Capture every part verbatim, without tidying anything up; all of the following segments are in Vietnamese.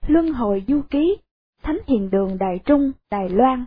Luân hồi du ký, Thánh Hiền Đường Đài Trung, Đài Loan.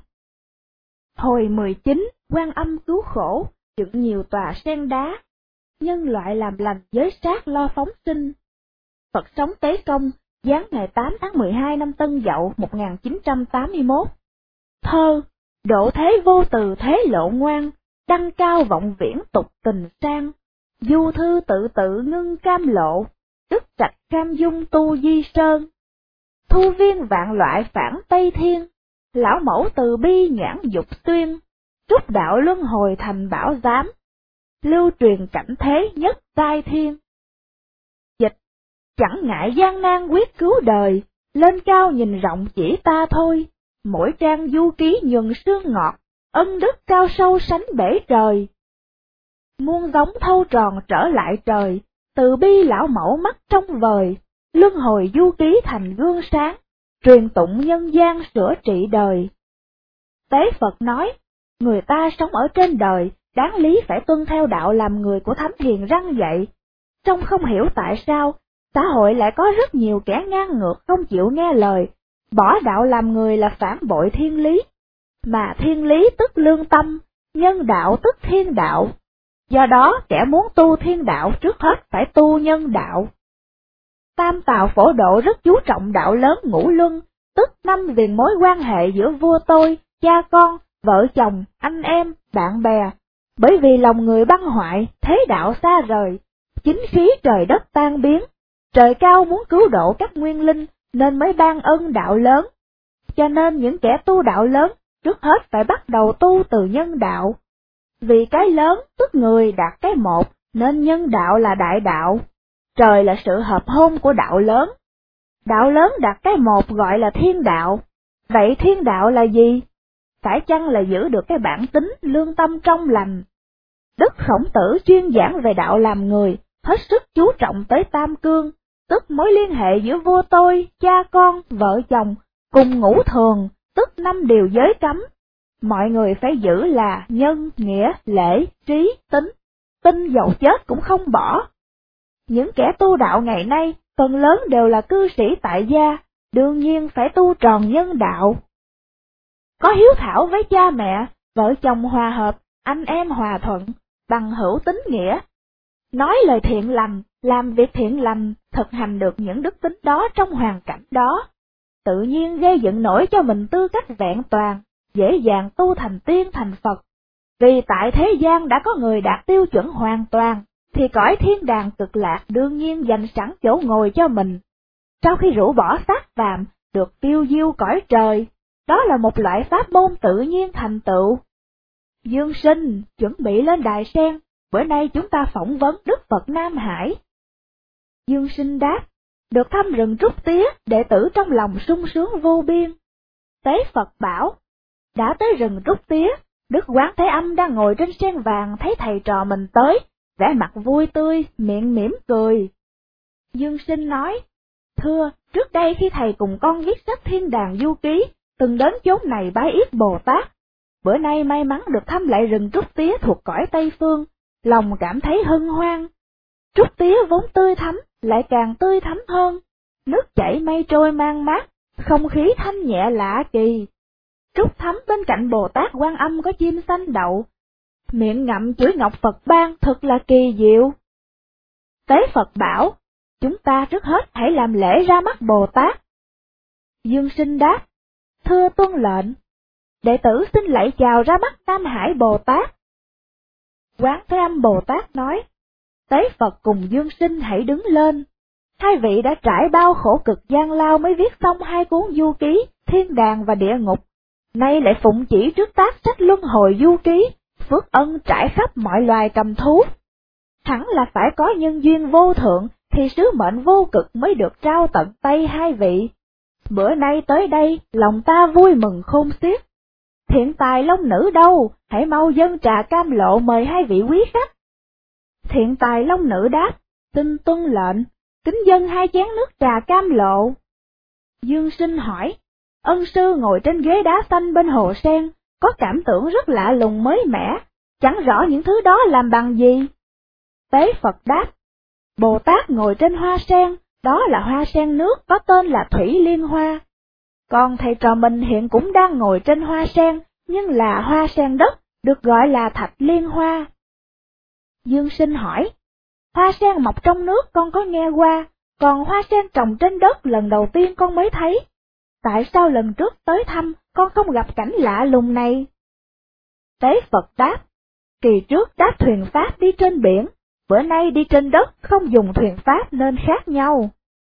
Hồi mười chín, Quan Âm cứu khổ, dựng nhiều tòa sen đá, nhân loại làm lành giới sát lo phóng sinh. Phật sống Tế Công, giáng ngày tám tháng mười hai năm Tân Dậu một nghìn chín trăm tám mươi mốt. Thơ, độ thế vô từ thế lộ ngoan, đăng cao vọng viễn tục tình sang, du thư tự tự ngưng cam lộ, đức trạch cam dung tu di sơn. Thu viên vạn loại phản Tây Thiên, lão mẫu từ bi nhãn dục tuyên, trúc đạo luân hồi thành bảo giám, lưu truyền cảnh thế nhất giai thiên. Dịch, chẳng ngại gian nan quyết cứu đời, lên cao nhìn rộng chỉ ta thôi, mỗi trang du ký nhuần sương ngọt, ân đức cao sâu sánh bể trời. Muôn giống thâu tròn trở lại trời, từ bi lão mẫu mắt trong vời, luân hồi du ký thành gương sáng, truyền tụng nhân gian sửa trị đời. Tế Phật nói, người ta sống ở trên đời, đáng lý phải tuân theo đạo làm người của Thánh Hiền răn dạy. Song không hiểu tại sao, xã hội lại có rất nhiều kẻ ngang ngược không chịu nghe lời, bỏ đạo làm người là phản bội thiên lý. Mà thiên lý tức lương tâm, nhân đạo tức thiên đạo. Do đó kẻ muốn tu thiên đạo trước hết phải tu nhân đạo. Tam Tào Phổ Độ rất chú trọng đạo lớn ngũ luân, tức năm viền mối quan hệ giữa vua tôi, cha con, vợ chồng, anh em, bạn bè. Bởi vì lòng người băng hoại, thế đạo xa rời, chính khí trời đất tan biến, trời cao muốn cứu độ các nguyên linh, nên mới ban ân đạo lớn. Cho nên những kẻ tu đạo lớn, trước hết phải bắt đầu tu từ nhân đạo. Vì cái lớn tức người đạt cái một, nên nhân đạo là đại đạo. Trời là sự hợp hôn của đạo lớn. Đạo lớn đạt cái một gọi là thiên đạo. Vậy thiên đạo là gì? Phải chăng là giữ được cái bản tính lương tâm trong lành? Đức Khổng Tử chuyên giảng về đạo làm người, hết sức chú trọng tới tam cương, tức mối liên hệ giữa vua tôi, cha con, vợ chồng, cùng ngũ thường, tức năm điều giới cấm. Mọi người phải giữ là nhân, nghĩa, lễ, trí, tính, tin dầu chết cũng không bỏ. Những kẻ tu đạo ngày nay, phần lớn đều là cư sĩ tại gia, đương nhiên phải tu tròn nhân đạo. Có hiếu thảo với cha mẹ, vợ chồng hòa hợp, anh em hòa thuận, bằng hữu tín nghĩa. Nói lời thiện lành, làm việc thiện lành, thực hành được những đức tính đó trong hoàn cảnh đó. Tự nhiên gây dựng nổi cho mình tư cách vẹn toàn, dễ dàng tu thành tiên thành Phật. Vì tại thế gian đã có người đạt tiêu chuẩn hoàn toàn, thì cõi thiên đàng cực lạc đương nhiên dành sẵn chỗ ngồi cho mình. Sau khi rũ bỏ xác phàm, được tiêu diêu cõi trời, đó là một loại pháp môn tự nhiên thành tựu. Dương Sinh, chuẩn bị lên đài sen, bữa nay chúng ta phỏng vấn Đức Phật Nam Hải. Dương Sinh đáp, được thăm rừng Trúc Tía, đệ tử trong lòng sung sướng vô biên. Tế Phật bảo, đã tới rừng Trúc Tía, Đức Quán Thế Âm đang ngồi trên sen vàng thấy thầy trò mình tới, vẻ mặt vui tươi, miệng mỉm cười. Dương Sinh nói, thưa, trước đây khi thầy cùng con viết sách Thiên Đàng Du Ký, từng đến chốn này bái yết Bồ Tát. Bữa nay may mắn được thăm lại rừng Trúc Tía thuộc cõi Tây Phương, lòng cảm thấy hân hoan. Trúc Tía vốn tươi thắm, lại càng tươi thắm hơn, nước chảy mây trôi mang mát, không khí thanh nhẹ lạ kỳ. Trúc thắm bên cạnh Bồ Tát Quan Âm có chim xanh đậu, miệng ngậm chuỗi ngọc Phật ban thật là kỳ diệu. Tế Phật bảo, chúng ta trước hết hãy làm lễ ra mắt Bồ Tát. Dương Sinh đáp, thưa tuân lệnh, đệ tử xin lạy chào ra mắt Nam Hải Bồ Tát. Quán Thế Âm Bồ Tát nói, Tế Phật cùng Dương Sinh hãy đứng lên. Hai vị đã trải bao khổ cực gian lao mới viết xong hai cuốn du ký, Thiên Đàng và Địa Ngục. Nay lại phụng chỉ trước tác sách Luân Hồi Du Ký, phước ân trải khắp mọi loài cầm thú. Hẳn là phải có nhân duyên vô thượng, thì sứ mệnh vô cực mới được trao tận tay hai vị. Bữa nay tới đây, lòng ta vui mừng khôn xiết. Thiện tài Long Nữ đâu, hãy mau dâng trà cam lộ mời hai vị quý khách. Thiện tài Long Nữ đáp, xin tuân lệnh, kính dâng hai chén nước trà cam lộ. Dương Sinh hỏi, ân sư ngồi trên ghế đá xanh bên hồ sen, có cảm tưởng rất lạ lùng mới mẻ, chẳng rõ những thứ đó làm bằng gì. Tế Phật đáp, Bồ Tát ngồi trên hoa sen, đó là hoa sen nước có tên là Thủy Liên Hoa. Còn thầy trò mình hiện cũng đang ngồi trên hoa sen, nhưng là hoa sen đất, được gọi là Thạch Liên Hoa. Dương Sinh hỏi, hoa sen mọc trong nước con có nghe qua, còn hoa sen trồng trên đất lần đầu tiên con mới thấy. Tại sao lần trước tới thăm con không gặp cảnh lạ lùng này? Tế Phật đáp, kỳ trước đáp thuyền pháp đi trên biển, bữa nay đi trên đất không dùng thuyền pháp nên khác nhau.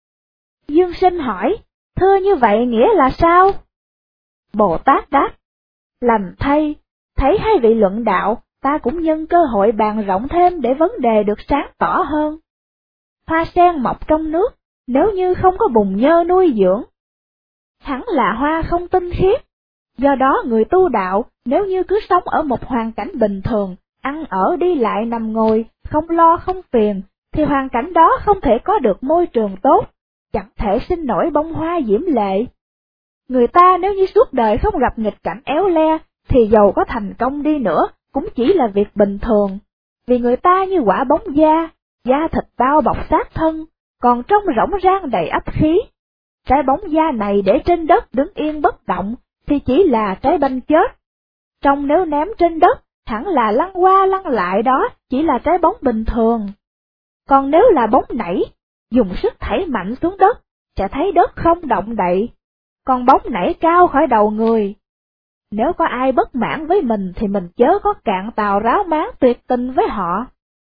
Dương Sinh hỏi, thưa như vậy nghĩa là sao? Bồ Tát đáp, lành thay, thấy hai vị luận đạo, ta cũng nhân cơ hội bàn rộng thêm để vấn đề được sáng tỏ hơn. Hoa sen mọc trong nước, nếu như không có bùn nhơ nuôi dưỡng, hẳn là hoa không tinh khiết. Do đó người tu đạo, nếu như cứ sống ở một hoàn cảnh bình thường, ăn ở đi lại nằm ngồi, không lo không phiền, thì hoàn cảnh đó không thể có được môi trường tốt, chẳng thể sinh nổi bông hoa diễm lệ. Người ta nếu như suốt đời không gặp nghịch cảnh éo le, thì dầu có thành công đi nữa, cũng chỉ là việc bình thường. Vì người ta như quả bóng da, da thịt bao bọc sát thân, còn trong rỗng rang đầy ắp khí. Trái bóng da này để trên đất đứng yên bất động, thì chỉ là trái banh chết. Trong nếu ném trên đất, hẳn là lăn qua lăn lại đó, chỉ là trái bóng bình thường. Còn nếu là bóng nảy, dùng sức thảy mạnh xuống đất, sẽ thấy đất không động đậy, còn bóng nảy cao khỏi đầu người. Nếu có ai bất mãn với mình thì mình chớ có cạn tàu ráo máng tuyệt tình với họ,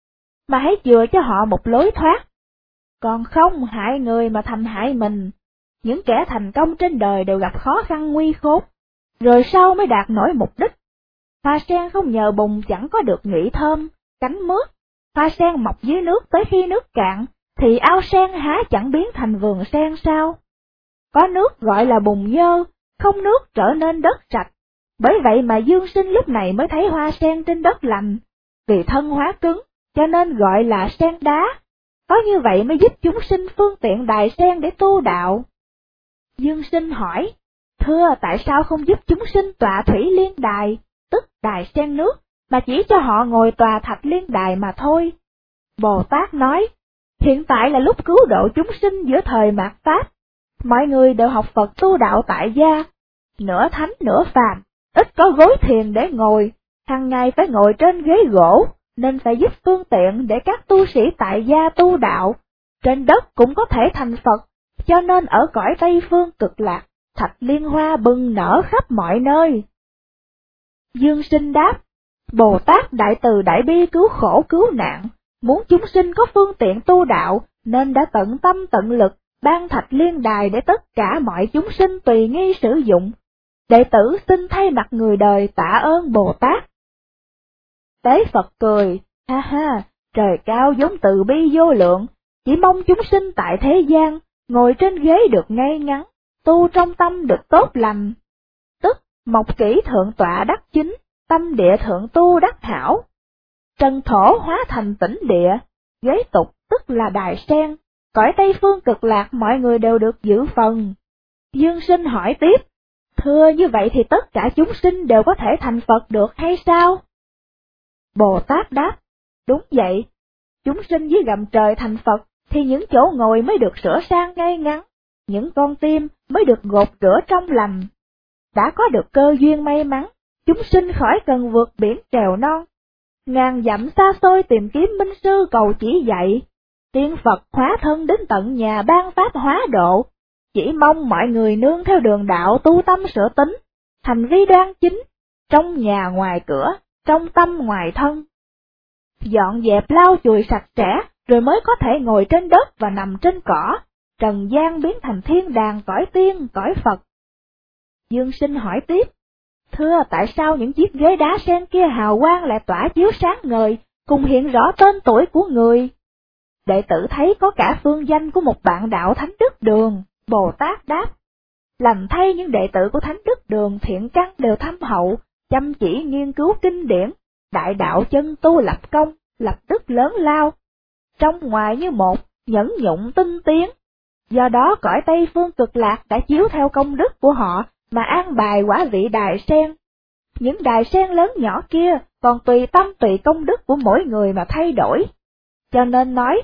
mà hãy chừa cho họ một lối thoát. Còn không hại người mà thành hại mình. Những kẻ thành công trên đời đều gặp khó khăn nguy khốn, rồi sau mới đạt nổi mục đích. Hoa sen không nhờ bùn chẳng có được nhụy thơm, cánh mướt. Hoa sen mọc dưới nước tới khi nước cạn, thì ao sen há chẳng biến thành vườn sen sao? Có nước gọi là bùn nhơ, không nước trở nên đất sạch. Bởi vậy mà Dương Sinh lúc này mới thấy hoa sen trên đất lành, vì thân hóa cứng, cho nên gọi là sen đá. Có như vậy mới giúp chúng sinh phương tiện đài sen để tu đạo. Dương Sinh hỏi, thưa tại sao không giúp chúng sinh tọa thủy liên đài, tức đài sen nước, mà chỉ cho họ ngồi tòa thạch liên đài mà thôi? Bồ Tát nói, hiện tại là lúc cứu độ chúng sinh giữa thời mạt Pháp. Mọi người đều học Phật tu đạo tại gia, nửa thánh nửa phàm, ít có gối thiền để ngồi, hàng ngày phải ngồi trên ghế gỗ, nên phải giúp phương tiện để các tu sĩ tại gia tu đạo. Trên đất cũng có thể thành Phật, cho nên ở cõi Tây Phương cực lạc, thạch liên hoa bừng nở khắp mọi nơi. Dương Sinh đáp, Bồ Tát đại từ đại bi cứu khổ cứu nạn, muốn chúng sinh có phương tiện tu đạo, nên đã tận tâm tận lực, ban thạch liên đài để tất cả mọi chúng sinh tùy nghi sử dụng. Đệ tử xin thay mặt người đời tạ ơn Bồ Tát. Tế Phật cười, ha ha, trời cao vốn từ bi vô lượng, chỉ mong chúng sinh tại thế gian, ngồi trên ghế được ngay ngắn, tu trong tâm được tốt lành. Tức, mộc kỷ thượng tọa đắc chính, tâm địa thượng tu đắc hảo. Trần thổ hóa thành tĩnh địa, ghế tục tức là đài sen, cõi Tây Phương cực lạc mọi người đều được giữ phần. Dương Sinh hỏi tiếp, thưa như vậy thì tất cả chúng sinh đều có thể thành Phật được hay sao? Bồ Tát đáp, đúng vậy, chúng sinh dưới gầm trời thành Phật, thì những chỗ ngồi mới được sửa sang ngay ngắn, những con tim mới được gột rửa trong lành. Đã có được cơ duyên may mắn, chúng sinh khỏi cần vượt biển trèo non, ngàn dặm xa xôi tìm kiếm minh sư cầu chỉ dạy. Tiên Phật hóa thân đến tận nhà ban pháp hóa độ, chỉ mong mọi người nương theo đường đạo tu tâm sửa tính, thành vi đoan chính, trong nhà ngoài cửa, trong tâm ngoài thân. Dọn dẹp lau chùi sạch sẽ, rồi mới có thể ngồi trên đất và nằm trên cỏ, trần gian biến thành thiên đàng cõi tiên, cõi Phật. Dương Sinh hỏi tiếp, thưa tại sao những chiếc ghế đá sen kia hào quang lại tỏa chiếu sáng ngời, cùng hiện rõ tên tuổi của người? Đệ tử thấy có cả phương danh của một bạn đạo Thánh Đức Đường. Bồ Tát đáp, lành thay những đệ tử của Thánh Đức Đường thiện căn đều thâm hậu, chăm chỉ nghiên cứu kinh điển, đại đạo chân tu lập công, lập đức lớn lao, trong ngoài như một, nhẫn nhụng tinh tiến. Do đó cõi Tây Phương cực lạc đã chiếu theo công đức của họ mà an bài quả vị đài sen. Những đài sen lớn nhỏ kia còn tùy tâm tùy công đức của mỗi người mà thay đổi. Cho nên nói,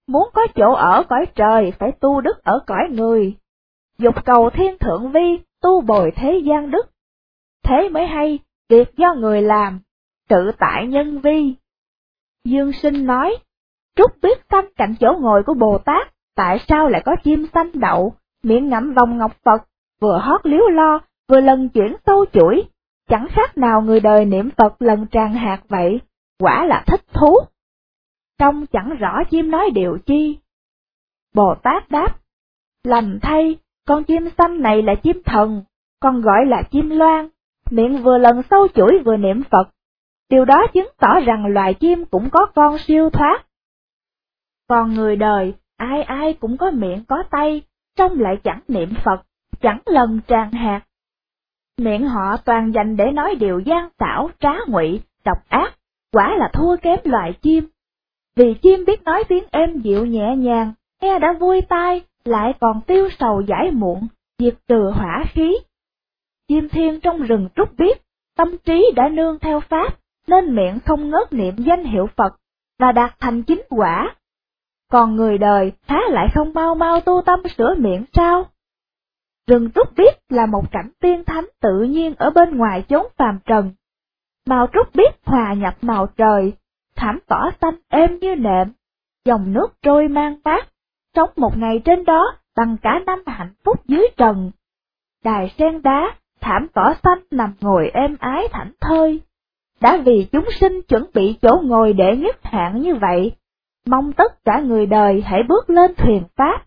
muốn có chỗ ở cõi trời phải tu đức ở cõi người. Dục cầu thiên thượng vi, tu bồi thế gian đức. Thế mới hay, việc do người làm, tự tại nhân vi. Dương Sinh nói, trúc biết xanh cạnh chỗ ngồi của Bồ Tát, tại sao lại có chim xanh đậu, miệng ngậm vòng ngọc Phật, vừa hót líu lo, vừa lần chuyển sâu chuỗi, chẳng khác nào người đời niệm Phật lần tràng hạt vậy, quả là thích thú. Trông chẳng rõ chim nói điều chi. Bồ Tát đáp, lành thay, con chim xanh này là chim thần, còn gọi là chim loan, miệng vừa lần sâu chuỗi vừa niệm Phật. Điều đó chứng tỏ rằng loài chim cũng có con siêu thoát. Còn người đời, ai ai cũng có miệng có tay, trông lại chẳng niệm Phật, chẳng lần tràng hạt. Miệng họ toàn dành để nói điều gian xảo, trá ngụy, độc ác, quả là thua kém loài chim. Vì chim biết nói tiếng êm dịu nhẹ nhàng, nghe đã vui tai, lại còn tiêu sầu giải muộn, diệt trừ hỏa khí. Chim thiên trong rừng trúc biết, tâm trí đã nương theo Pháp, nên miệng không ngớt niệm danh hiệu Phật, và đạt thành chính quả. Còn người đời há lại không mau mau tu tâm sửa miệng sao? Rừng trúc biết là một cảnh tiên thánh tự nhiên ở bên ngoài chốn phàm trần. Màu trúc biết hòa nhập màu trời, thảm cỏ xanh êm như nệm, dòng nước trôi mang mát, sống một ngày trên đó bằng cả năm hạnh phúc dưới trần. Đài sen đá, thảm cỏ xanh nằm ngồi êm ái thảnh thơi. Đã vì chúng sinh chuẩn bị chỗ ngồi đệ nhất hạng như vậy, mong tất cả người đời hãy bước lên thuyền Pháp.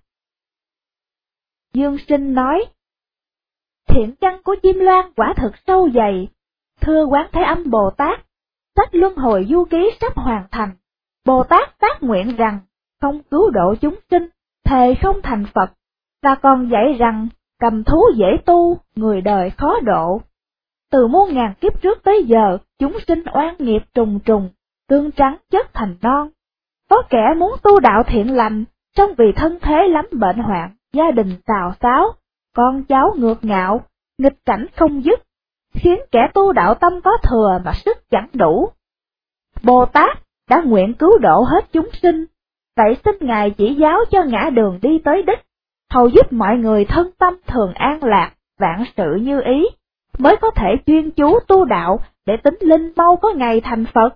Dương Sinh nói, thiện căn của chim loan quả thực sâu dày. Thưa Quán Thế Âm Bồ Tát, sách Luân Hồi Du Ký sắp hoàn thành. Bồ Tát phát nguyện rằng, không cứu độ chúng sinh, thề không thành Phật, và còn dạy rằng, cầm thú dễ tu, người đời khó độ. Từ muôn ngàn kiếp trước tới giờ, chúng sinh oan nghiệp trùng trùng, tương trắng chất thành non. Có kẻ muốn tu đạo thiện lành, song vì thân thế lắm bệnh hoạn, gia đình xào xáo, con cháu ngược ngạo, nghịch cảnh không dứt, khiến kẻ tu đạo tâm có thừa mà sức chẳng đủ. Bồ Tát đã nguyện cứu độ hết chúng sinh, vậy xin Ngài chỉ giáo cho ngã đường đi tới đích, hầu giúp mọi người thân tâm thường an lạc, vạn sự như ý, mới có thể chuyên chú tu đạo để tính linh mau có ngày thành Phật.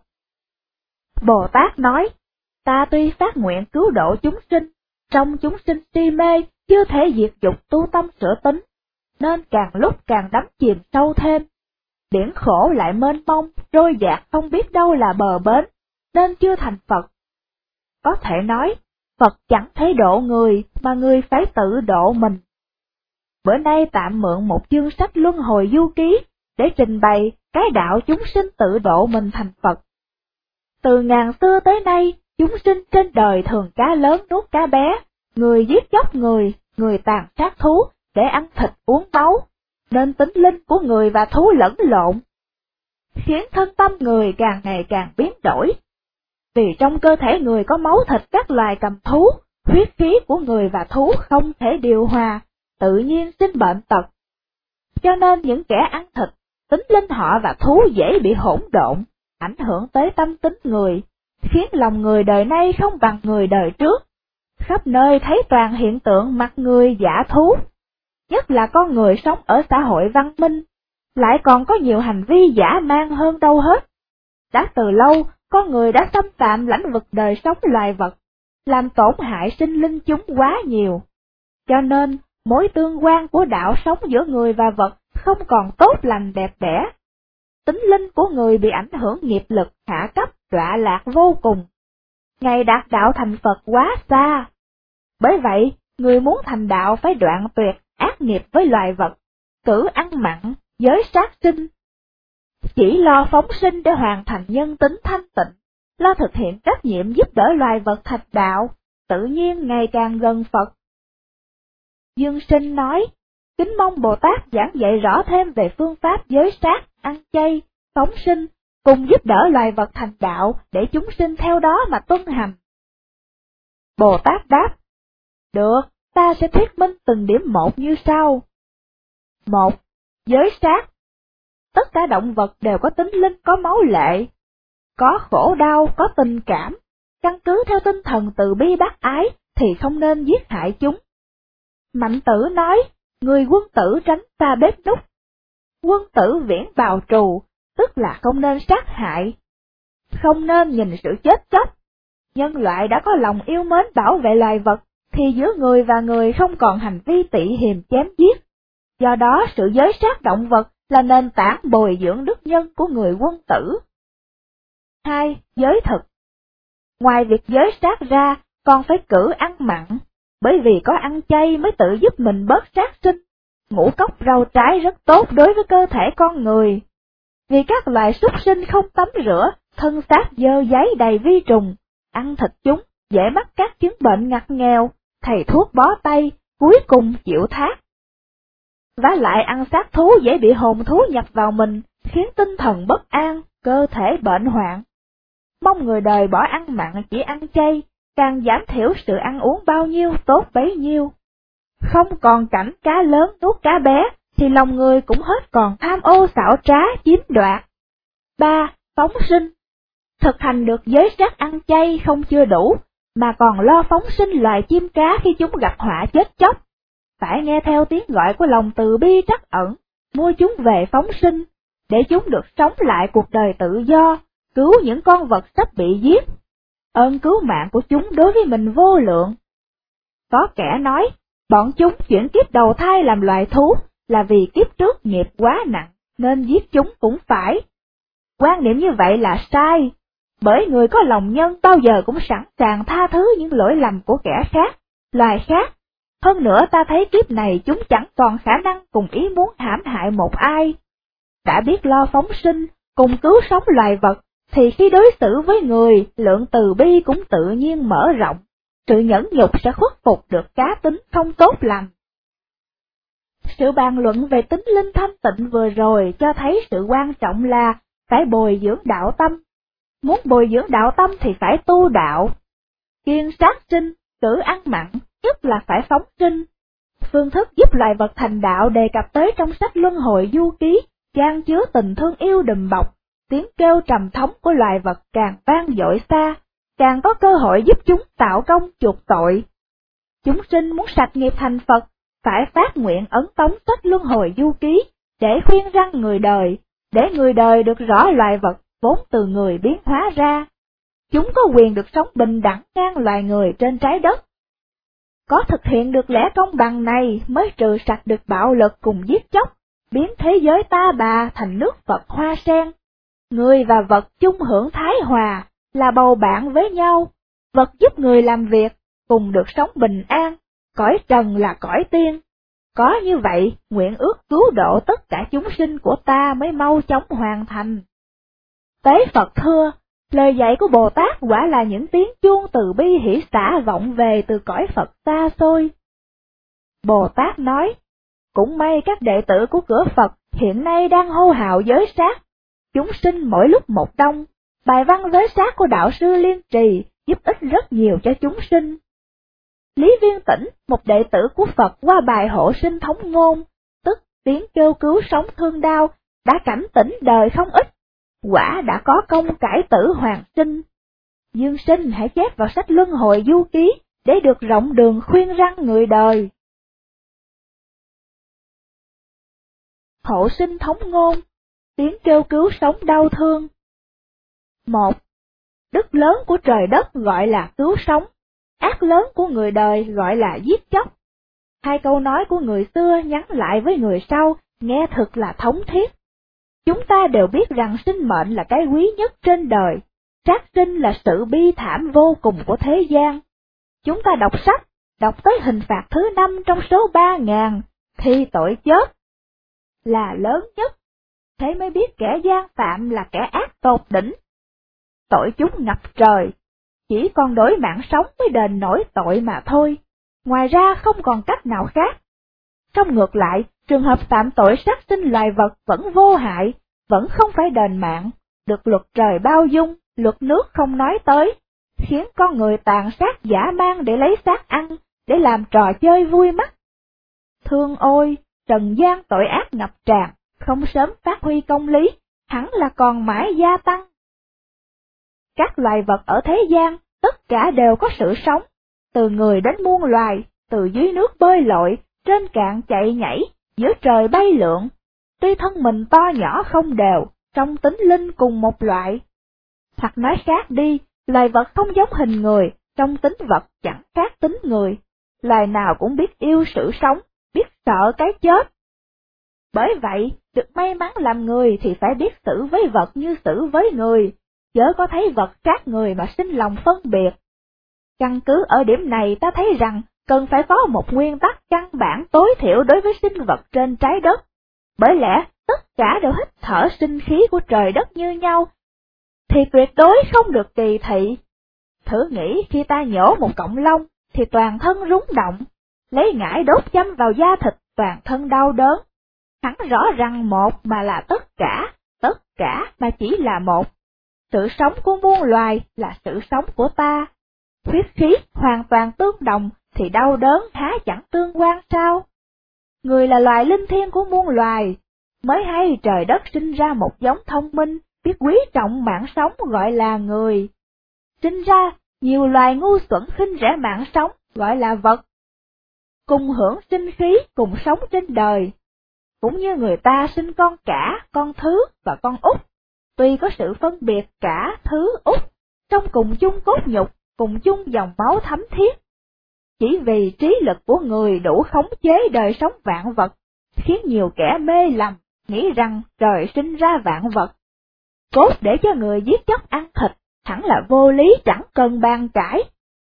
Bồ Tát nói, ta tuy phát nguyện cứu độ chúng sinh, trong chúng sinh si mê, chưa thể diệt dục tu tâm sửa tính, nên càng lúc càng đắm chìm sâu thêm. Biển khổ lại mênh mông, trôi dạt không biết đâu là bờ bến, nên chưa thành Phật. Có thể nói, Phật chẳng thể độ người, mà người phải tự độ mình. Bữa nay tạm mượn một chương sách Luân Hồi Du Ký, để trình bày cái đạo chúng sinh tự độ mình thành Phật. Từ ngàn xưa tới nay, chúng sinh trên đời thường cá lớn nuốt cá bé, người giết chóc người, người tàn sát thú, để ăn thịt uống máu, nên tính linh của người và thú lẫn lộn, khiến thân tâm người càng ngày càng biến đổi. Vì trong cơ thể người có máu thịt các loài cầm thú, huyết khí của người và thú không thể điều hòa, tự nhiên sinh bệnh tật. Cho nên những kẻ ăn thịt, tính linh họ và thú dễ bị hỗn độn, ảnh hưởng tới tâm tính người, khiến lòng người đời nay không bằng người đời trước. Khắp nơi thấy toàn hiện tượng mặt người giả thú, nhất là con người sống ở xã hội văn minh, lại còn có nhiều hành vi dã man hơn đâu hết. Đã từ lâu, con người đã xâm phạm lãnh vực đời sống loài vật, làm tổn hại sinh linh chúng quá nhiều. Cho nên, mối tương quan của đạo sống giữa người và vật không còn tốt lành đẹp đẽ. Tính linh của người bị ảnh hưởng nghiệp lực hạ cấp, đọa lạc vô cùng. Ngày đạt đạo thành Phật quá xa. Bởi vậy, người muốn thành đạo phải đoạn tuyệt ác nghiệp với loài vật, cử ăn mặn, giới sát sinh. Chỉ lo phóng sinh để hoàn thành nhân tính thanh tịnh, lo thực hiện trách nhiệm giúp đỡ loài vật thành đạo, tự nhiên ngày càng gần Phật. Dương Sinh nói, kính mong Bồ Tát giảng dạy rõ thêm về phương pháp giới sát, ăn chay, phóng sinh, cùng giúp đỡ loài vật thành đạo để chúng sinh theo đó mà tuân hành. Bồ Tát đáp, được, ta sẽ thuyết minh từng điểm một như sau. Một, giới sát. Tất cả động vật đều có tính linh, có máu lệ, có khổ đau, có tình cảm, căn cứ theo tinh thần từ bi bác ái thì không nên giết hại chúng. Mạnh Tử nói, người quân tử tránh xa bếp núc. Quân tử viễn bào trù, tức là không nên sát hại. Không nên nhìn sự chết chóc. Nhân loại đã có lòng yêu mến bảo vệ loài vật, thì giữa người và người không còn hành vi tị hiềm chém giết. Do đó sự giới sát động vật là nền tảng bồi dưỡng đức nhân của người quân tử. Hai. Giới thực. Ngoài việc giới sát ra, còn phải cử ăn mặn, bởi vì có ăn chay mới tự giúp mình bớt sát sinh. Ngũ cốc rau trái rất tốt đối với cơ thể con người. Vì các loài súc sinh không tắm rửa, thân xác dơ dáy đầy vi trùng, ăn thịt chúng dễ mắc các chứng bệnh ngặt nghèo, thầy thuốc bó tay, cuối cùng chịu thác. Vả lại ăn xác thú dễ bị hồn thú nhập vào mình, khiến tinh thần bất an, cơ thể bệnh hoạn. Mong người đời bỏ ăn mặn chỉ ăn chay, càng giảm thiểu sự ăn uống bao nhiêu tốt bấy nhiêu. Không còn cảnh cá lớn nuốt cá bé, thì lòng người cũng hết còn tham ô xảo trá chiếm đoạt. Ba. Phóng sinh. Thực hành được giới sát ăn chay không chưa đủ, mà còn lo phóng sinh loài chim cá khi chúng gặp họa chết chóc. Phải nghe theo tiếng gọi của lòng từ bi trắc ẩn, mua chúng về phóng sinh, để chúng được sống lại cuộc đời tự do, cứu những con vật sắp bị giết. Ơn cứu mạng của chúng đối với mình vô lượng. Có kẻ nói, bọn chúng chuyển kiếp đầu thai làm loài thú, là vì kiếp trước nghiệp quá nặng, nên giết chúng cũng phải. Quan niệm như vậy là sai, bởi người có lòng nhân bao giờ cũng sẵn sàng tha thứ những lỗi lầm của kẻ khác, loài khác. Hơn nữa ta thấy kiếp này chúng chẳng còn khả năng cùng ý muốn hãm hại một ai. Đã biết lo phóng sinh, cùng cứu sống loài vật, thì khi đối xử với người, lượng từ bi cũng tự nhiên mở rộng, sự nhẫn nhục sẽ khuất phục được cá tính không tốt lành. Sự bàn luận về tính linh thanh tịnh vừa rồi cho thấy sự quan trọng là phải bồi dưỡng đạo tâm. Muốn bồi dưỡng đạo tâm thì phải tu đạo. Kiêng sát sinh, cử ăn mặn, nhất là phải phóng sinh. Phương thức giúp loài vật thành đạo đề cập tới trong sách Luân Hồi Du Ký, chan chứa tình thương yêu đùm bọc, tiếng kêu trầm thống của loài vật càng vang dội xa, càng có cơ hội giúp chúng tạo công chuộc tội. Chúng sinh muốn sạch nghiệp thành Phật, phải phát nguyện ấn tống sách Luân Hồi Du Ký, để khuyên răn người đời, để người đời được rõ loài vật vốn từ người biến hóa ra. Chúng có quyền được sống bình đẳng ngang loài người trên trái đất. Có thực hiện được lẽ công bằng này mới trừ sạch được bạo lực cùng giết chóc, biến thế giới ta bà thành nước Phật hoa sen. Người và vật chung hưởng thái hòa, là bầu bạn với nhau, vật giúp người làm việc, cùng được sống bình an, cõi trần là cõi tiên. Có như vậy, nguyện ước cứu độ tất cả chúng sinh của ta mới mau chóng hoàn thành. Tế Phật thưa, lời dạy của Bồ Tát quả là những tiếng chuông từ bi hỷ xả vọng về từ cõi Phật xa xôi. Bồ Tát nói, cũng may các đệ tử của cửa Phật hiện nay đang hô hào giới sát, chúng sinh mỗi lúc một đông, bài văn giới sát của đạo sư Liên Trì giúp ích rất nhiều cho chúng sinh. Lý Viên Tĩnh, một đệ tử của Phật qua bài hộ sinh thống ngôn, tức tiếng kêu cứu sống thương đau, đã cảnh tỉnh đời không ít, quả đã có công cải tử hoàn sinh. Dương sinh hãy chép vào sách Luân Hồi Du Ký, để được rộng đường khuyên răn người đời. Hộ sinh thống ngôn, tiếng kêu cứu sống đau thương. Một. Đức lớn của trời đất gọi là cứu sống, ác lớn của người đời gọi là giết chóc. Hai câu nói của người xưa nhắn lại với người sau, nghe thực là thống thiết. Chúng ta đều biết rằng sinh mệnh là cái quý nhất trên đời, sát sinh là sự bi thảm vô cùng của thế gian. Chúng ta đọc sách, đọc tới hình phạt thứ năm trong số ba ngàn, thì tội chết là lớn nhất, thế mới biết kẻ gian phạm là kẻ ác tột đỉnh. Tội chúng ngập trời, chỉ còn đổi mạng sống mới đền nổi tội mà thôi, ngoài ra không còn cách nào khác. Trong ngược lại, trường hợp phạm tội sát sinh loài vật vẫn vô hại, vẫn không phải đền mạng, được luật trời bao dung, luật nước không nói tới, khiến con người tàn sát dã man để lấy xác ăn, để làm trò chơi vui mắt. Thương ôi, trần gian tội ác ngập tràn, không sớm phát huy công lý, hẳn là còn mãi gia tăng. Các loài vật ở thế gian tất cả đều có sự sống, từ người đến muôn loài, từ dưới nước bơi lội, trên cạn chạy nhảy, giữa trời bay lượn. Tuy thân mình to nhỏ không đều, trong tính linh cùng một loại. Hoặc nói khác đi, loài vật không giống hình người, trong tính vật chẳng khác tính người. Loài nào cũng biết yêu sự sống, biết sợ cái chết. Bởi vậy, được may mắn làm người thì phải biết xử với vật như xử với người, chớ có thấy vật khác người mà sinh lòng phân biệt. Căn cứ ở điểm này ta thấy rằng cần phải có một nguyên tắc căn bản tối thiểu đối với sinh vật trên trái đất. Bởi lẽ tất cả đều hít thở sinh khí của trời đất như nhau, thì tuyệt đối không được kỳ thị. Thử nghĩ khi ta nhổ một cọng lông thì toàn thân rung động, lấy ngải đốt châm vào da thịt toàn thân đau đớn. Hắn rõ rằng một mà là tất cả, tất cả mà chỉ là một. Sự sống của muôn loài là sự sống của ta. Huyết khí hoàn toàn tương đồng thì đau đớn há chẳng tương quan sao? Người là loài linh thiêng của muôn loài, mới hay trời đất sinh ra một giống thông minh, biết quý trọng mạng sống gọi là người. Sinh ra nhiều loài ngu xuẩn khinh rẻ mạng sống gọi là vật. Cùng hưởng sinh khí, cùng sống trên đời. Cũng như người ta sinh con cả, con thứ và con út, tuy có sự phân biệt cả, thứ, út, song cùng chung cốt nhục, cùng chung dòng máu thấm thiết. Chỉ vì trí lực của người đủ khống chế đời sống vạn vật, khiến nhiều kẻ mê lầm, nghĩ rằng trời sinh ra vạn vật. Cốt để cho người giết chóc ăn thịt, hẳn là vô lý chẳng cần bàn cãi.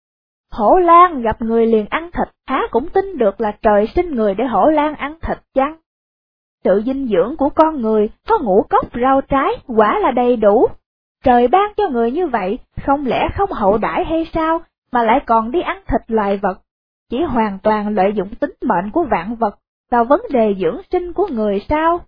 Hổ lang gặp người liền ăn thịt, há cũng tin được là trời sinh người để hổ lang ăn thịt chăng? Sự dinh dưỡng của con người có ngũ cốc rau trái, quả là đầy đủ. Trời ban cho người như vậy, không lẽ không hậu đãi hay sao, mà lại còn đi ăn thịt loài vật, chỉ hoàn toàn lợi dụng tính mệnh của vạn vật vào vấn đề dưỡng sinh của người sao?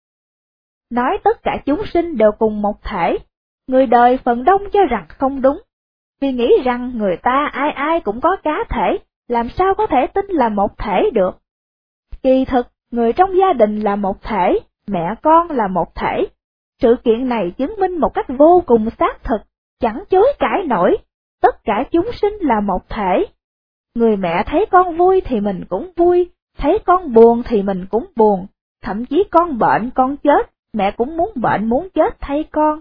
Nói tất cả chúng sinh đều cùng một thể, người đời phần đông cho rằng không đúng, vì nghĩ rằng người ta ai ai cũng có cá thể, làm sao có thể tin là một thể được. Kỳ thực, người trong gia đình là một thể, mẹ con là một thể. Sự kiện này chứng minh một cách vô cùng xác thực, chẳng chối cãi nổi, tất cả chúng sinh là một thể. Người mẹ thấy con vui thì mình cũng vui, thấy con buồn thì mình cũng buồn, thậm chí con bệnh con chết, mẹ cũng muốn bệnh muốn chết thay con.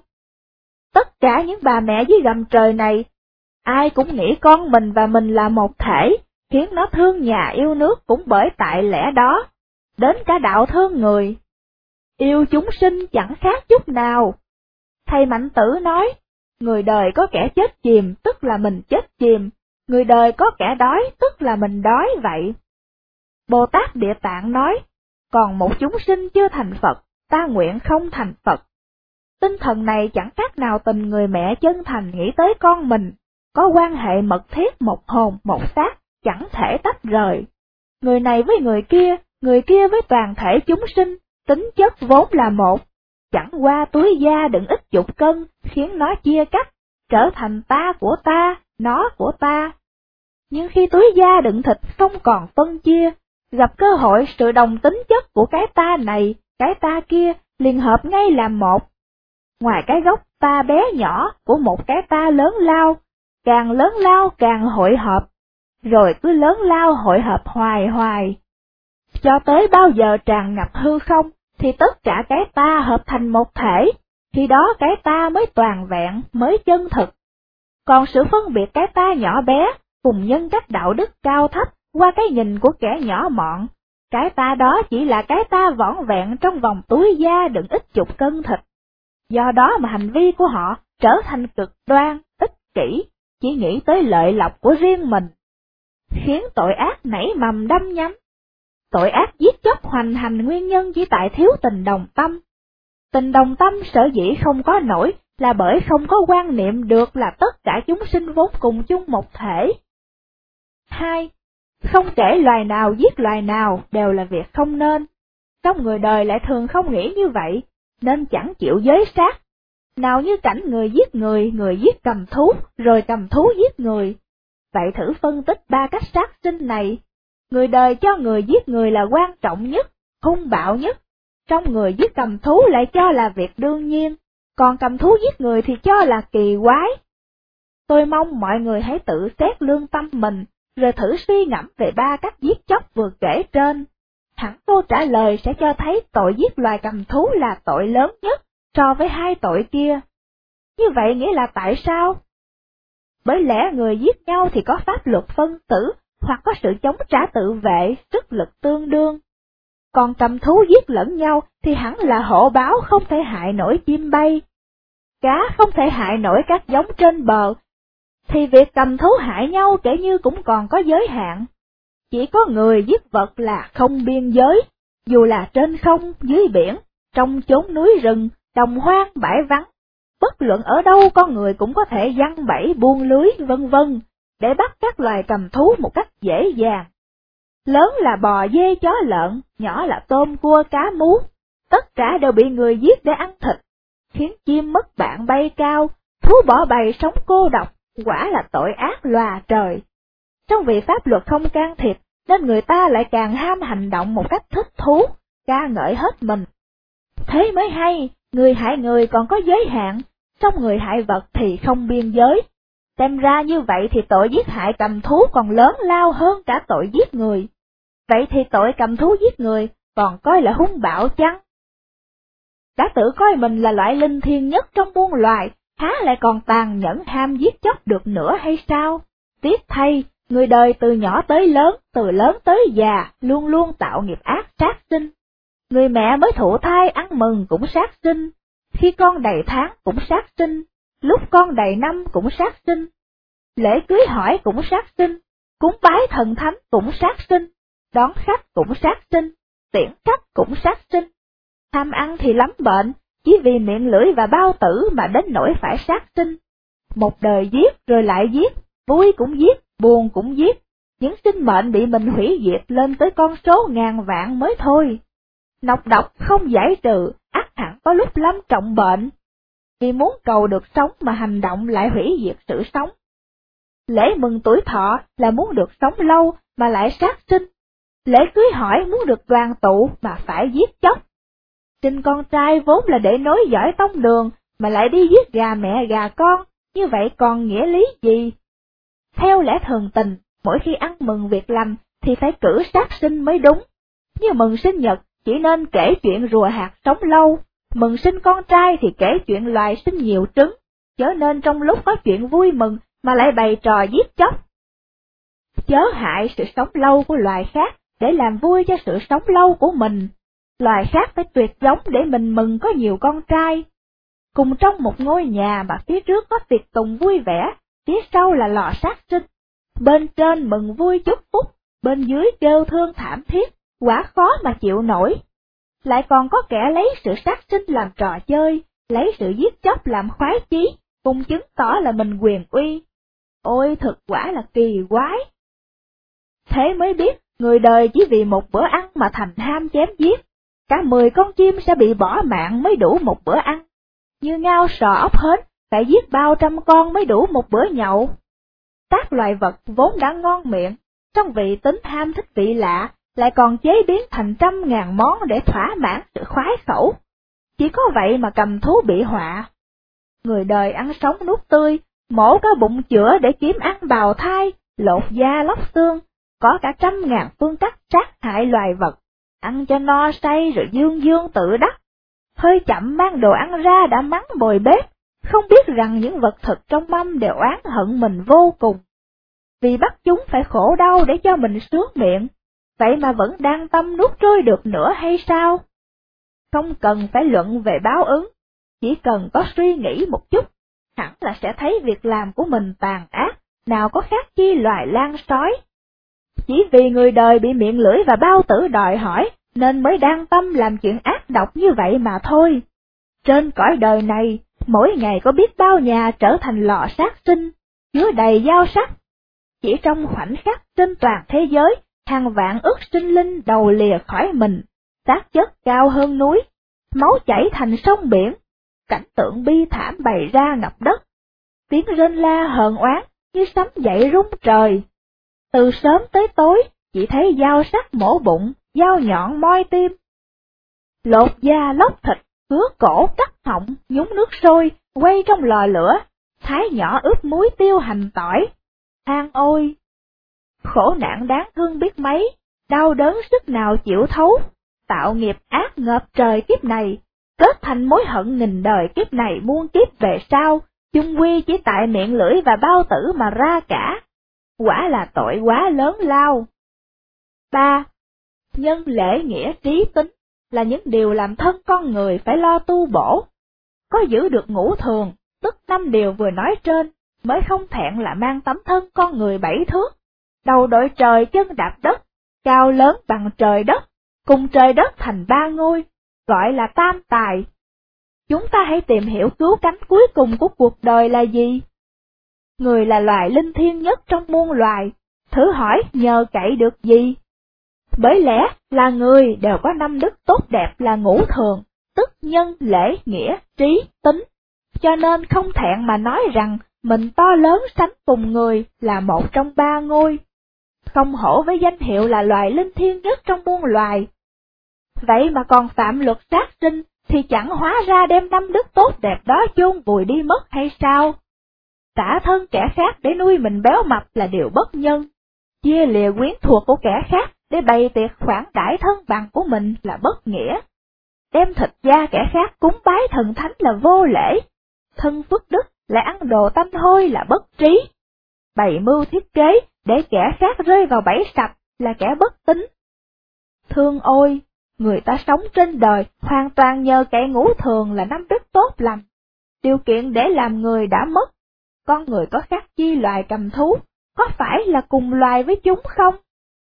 Tất cả những bà mẹ dưới gầm trời này, ai cũng nghĩ con mình và mình là một thể, khiến nó thương nhà yêu nước cũng bởi tại lẽ đó. Đến cả đạo thương người, yêu chúng sinh chẳng khác chút nào. Thầy Mạnh Tử nói, người đời có kẻ chết chìm tức là mình chết chìm, người đời có kẻ đói tức là mình đói vậy. Bồ Tát Địa Tạng nói, còn một chúng sinh chưa thành Phật, ta nguyện không thành Phật. Tinh thần này chẳng khác nào tình người mẹ chân thành nghĩ tới con mình, có quan hệ mật thiết một hồn một xác, chẳng thể tách rời. Người này với người kia, người kia với toàn thể chúng sinh, tính chất vốn là một, chẳng qua túi da đựng ít chục cân, khiến nó chia cắt, trở thành ta của ta, nó của ta. Nhưng khi túi da đựng thịt không còn phân chia, gặp cơ hội sự đồng tính chất của cái ta này, cái ta kia, liền hợp ngay làm một. Ngoài cái gốc ta bé nhỏ của một cái ta lớn lao, càng lớn lao càng hội hợp, rồi cứ lớn lao hội hợp hoài hoài. Cho tới bao giờ tràn ngập hư không, thì tất cả cái ta hợp thành một thể, khi đó cái ta mới toàn vẹn, mới chân thực. Còn sự phân biệt cái ta nhỏ bé, cùng nhân cách đạo đức cao thấp, qua cái nhìn của kẻ nhỏ mọn, cái ta đó chỉ là cái ta vỏn vẹn trong vòng túi da đựng ít chục cân thịt. Do đó mà hành vi của họ trở thành cực đoan, ích kỷ, chỉ nghĩ tới lợi lộc của riêng mình, khiến tội ác nảy mầm đâm nhắm. Tội ác giết chóc hoành hành nguyên nhân chỉ tại thiếu tình đồng tâm. Tình đồng tâm sở dĩ không có nổi là bởi không có quan niệm được là tất cả chúng sinh vốn cùng chung một thể. Hai, không kể loài nào giết loài nào đều là việc không nên. Trong người đời lại thường không nghĩ như vậy, nên chẳng chịu giới sát. Nào như cảnh người giết người, người giết cầm thú, rồi cầm thú giết người. Vậy thử phân tích ba cách sát sinh này. Người đời cho người giết người là quan trọng nhất, hung bạo nhất. Trong người giết cầm thú lại cho là việc đương nhiên, còn cầm thú giết người thì cho là kỳ quái. tôi mong mọi người hãy tự xét lương tâm mình, rồi thử suy ngẫm về ba cách giết chóc vừa kể trên. Hẳn câu trả lời sẽ cho thấy tội giết loài cầm thú là tội lớn nhất so với hai tội kia. Như vậy nghĩa là tại sao? Bởi lẽ người giết nhau thì có pháp luật phân xử, hoặc có sự chống trả tự vệ, sức lực tương đương. Còn cầm thú giết lẫn nhau thì hẳn là hổ báo không thể hại nổi chim bay, cá không thể hại nổi các giống trên bờ, thì việc cầm thú hại nhau kể như cũng còn có giới hạn. Chỉ có người giết vật là không biên giới, dù là trên không, dưới biển, trong chốn núi rừng, đồng hoang, bãi vắng. Bất luận ở đâu con người cũng có thể giăng bẫy buông lưới vân vân để bắt các loài cầm thú một cách dễ dàng. Lớn là bò dê chó lợn, nhỏ là tôm cua cá mú, tất cả đều bị người giết để ăn thịt, khiến chim mất bạn bay cao, thú bỏ bầy sống cô độc, quả là tội ác lòa trời. Trong vì pháp luật không can thiệp, nên người ta lại càng ham hành động một cách thích thú, ca ngợi hết mình. Thế mới hay, người hại người còn có giới hạn, song người hại vật thì không biên giới. Xem ra như vậy thì tội giết hại cầm thú còn lớn lao hơn cả tội giết người. Vậy thì tội cầm thú giết người còn coi là hung bạo chăng? Đã tự coi mình là loại linh thiêng nhất trong muôn loài, há lại còn tàn nhẫn ham giết chóc được nữa hay sao? Tiếc thay, người đời từ nhỏ tới lớn, từ lớn tới già, luôn luôn tạo nghiệp ác sát sinh. Người mẹ mới thụ thai ăn mừng cũng sát sinh, khi con đầy tháng cũng sát sinh, lúc con đầy năm cũng sát sinh. Lễ cưới hỏi cũng sát sinh, cúng bái thần thánh cũng sát sinh, đón khách cũng sát sinh, tiễn khách cũng sát sinh. Tham ăn thì lắm bệnh, chỉ vì miệng lưỡi và bao tử mà đến nỗi phải sát sinh. Một đời giết rồi lại giết, vui cũng giết, buồn cũng giết, những sinh mệnh bị mình hủy diệt lên tới con số ngàn vạn mới thôi. Nọc độc không giải trừ, ắt hẳn có lúc lâm trọng bệnh. Vì muốn cầu được sống mà hành động lại hủy diệt sự sống. Lễ mừng tuổi thọ là muốn được sống lâu mà lại sát sinh. Lễ cưới hỏi muốn được đoàn tụ mà phải giết chóc. Sinh con trai vốn là để nối dõi tông đường mà lại đi giết gà mẹ gà con, như vậy còn nghĩa lý gì? Theo lẽ thường tình, mỗi khi ăn mừng việc lành thì phải cử sát sinh mới đúng. Như mừng sinh nhật chỉ nên kể chuyện rùa hạt sống lâu, mừng sinh con trai thì kể chuyện loài sinh nhiều trứng, chớ nên trong lúc có chuyện vui mừng mà lại bày trò giết chóc. Chớ hại sự sống lâu của loài khác để làm vui cho sự sống lâu của mình. Loài khác phải tuyệt giống để mình mừng có nhiều con trai. Cùng trong một ngôi nhà mà phía trước có tiệc tùng vui vẻ, phía sau là lò sát sinh. Bên trên mừng vui chúc phúc, bên dưới kêu thương thảm thiết, quả khó mà chịu nổi. Lại còn có kẻ lấy sự sát sinh làm trò chơi, lấy sự giết chóc làm khoái chí, cùng chứng tỏ là mình quyền uy. Ôi thực quả là kỳ quái. Thế mới biết, người đời chỉ vì một bữa ăn mà thành ham chém giết. Cả mười con chim sẽ bị bỏ mạng mới đủ một bữa ăn. Như ngao sò ốc hến, phải giết bao trăm con mới đủ một bữa nhậu. Các loài vật vốn đã ngon miệng, trong vị tính ham thích vị lạ, lại còn chế biến thành trăm ngàn món để thỏa mãn sự khoái khẩu. Chỉ có vậy mà cầm thú bị họa. Người đời ăn sống nuốt tươi, mổ cả bụng chữa để kiếm ăn bào thai, lột da lóc xương, có cả trăm ngàn phương cách sát hại loài vật, ăn cho no say rồi dương dương tự đắc. Hơi chậm mang đồ ăn ra đã mắng bồi bếp, không biết rằng những vật thực trong mâm đều oán hận mình vô cùng. Vì bắt chúng phải khổ đau để cho mình sướng miệng, vậy mà vẫn đang tâm nuốt trôi được nữa hay sao? Không cần phải luận về báo ứng, chỉ cần có suy nghĩ một chút, hẳn là sẽ thấy việc làm của mình tàn ác, nào có khác chi loài lang sói. Chỉ vì người đời bị miệng lưỡi và bao tử đòi hỏi, nên mới đang tâm làm chuyện ác độc như vậy mà thôi. Trên cõi đời này, mỗi ngày có biết bao nhà trở thành lò sát sinh, chứa đầy dao sắc. Chỉ trong khoảnh khắc trên toàn thế giới, hàng vạn ức sinh linh đầu lìa khỏi mình, xác chất cao hơn núi, máu chảy thành sông biển, cảnh tượng bi thảm bày ra ngập đất. Tiếng rên la hờn oán như sấm dậy rung trời. Từ sớm tới tối, chỉ thấy dao sắc mổ bụng, dao nhọn moi tim. Lột da lóc thịt, cứa cổ cắt họng, nhúng nước sôi, quay trong lò lửa, thái nhỏ ướp muối tiêu hành tỏi. Than ôi! Khổ nạn đáng thương biết mấy, đau đớn sức nào chịu thấu, tạo nghiệp ác ngợp trời kiếp này, kết thành mối hận nghìn đời kiếp này muôn kiếp về sau, chung quy chỉ tại miệng lưỡi và bao tử mà ra cả. Quả là tội quá lớn lao. ba. Nhân lễ nghĩa trí tính là những điều làm thân con người phải lo tu bổ. Có giữ được ngũ thường, tức năm điều vừa nói trên, mới không thẹn là mang tấm thân con người bảy thước, đầu đội trời chân đạp đất, cao lớn bằng trời đất, cùng trời đất thành ba ngôi, gọi là tam tài. Chúng ta hãy tìm hiểu cứu cánh cuối cùng của cuộc đời là gì? Người là loài linh thiêng nhất trong muôn loài, thử hỏi nhờ cậy được gì? Bởi lẽ là người đều có năm đức tốt đẹp là ngũ thường, tức nhân, lễ, nghĩa, trí, tính, cho nên không thẹn mà nói rằng mình to lớn sánh cùng người là một trong ba ngôi. Không hổ với danh hiệu là loài linh thiêng nhất trong muôn loài. Vậy mà còn phạm luật sát sinh thì chẳng hóa ra đem năm đức tốt đẹp đó chôn vùi đi mất hay sao? Tả thân kẻ khác để nuôi mình béo mập là điều bất nhân, chia lìa quyến thuộc của kẻ khác để bày tiệc khoản đãi thân bằng của mình là bất nghĩa. Đem thịt da kẻ khác cúng bái thần thánh là vô lễ, thân phước đức lại ăn đồ tanh hôi là bất trí. Bày mưu thiết kế để kẻ khác rơi vào bẫy sập là kẻ bất tín. Thương ôi, người ta sống trên đời hoàn toàn nhờ cậy ngũ thường là năm đức tốt lành, điều kiện để làm người đã mất. Con người có khác chi loài cầm thú, có phải là cùng loài với chúng không?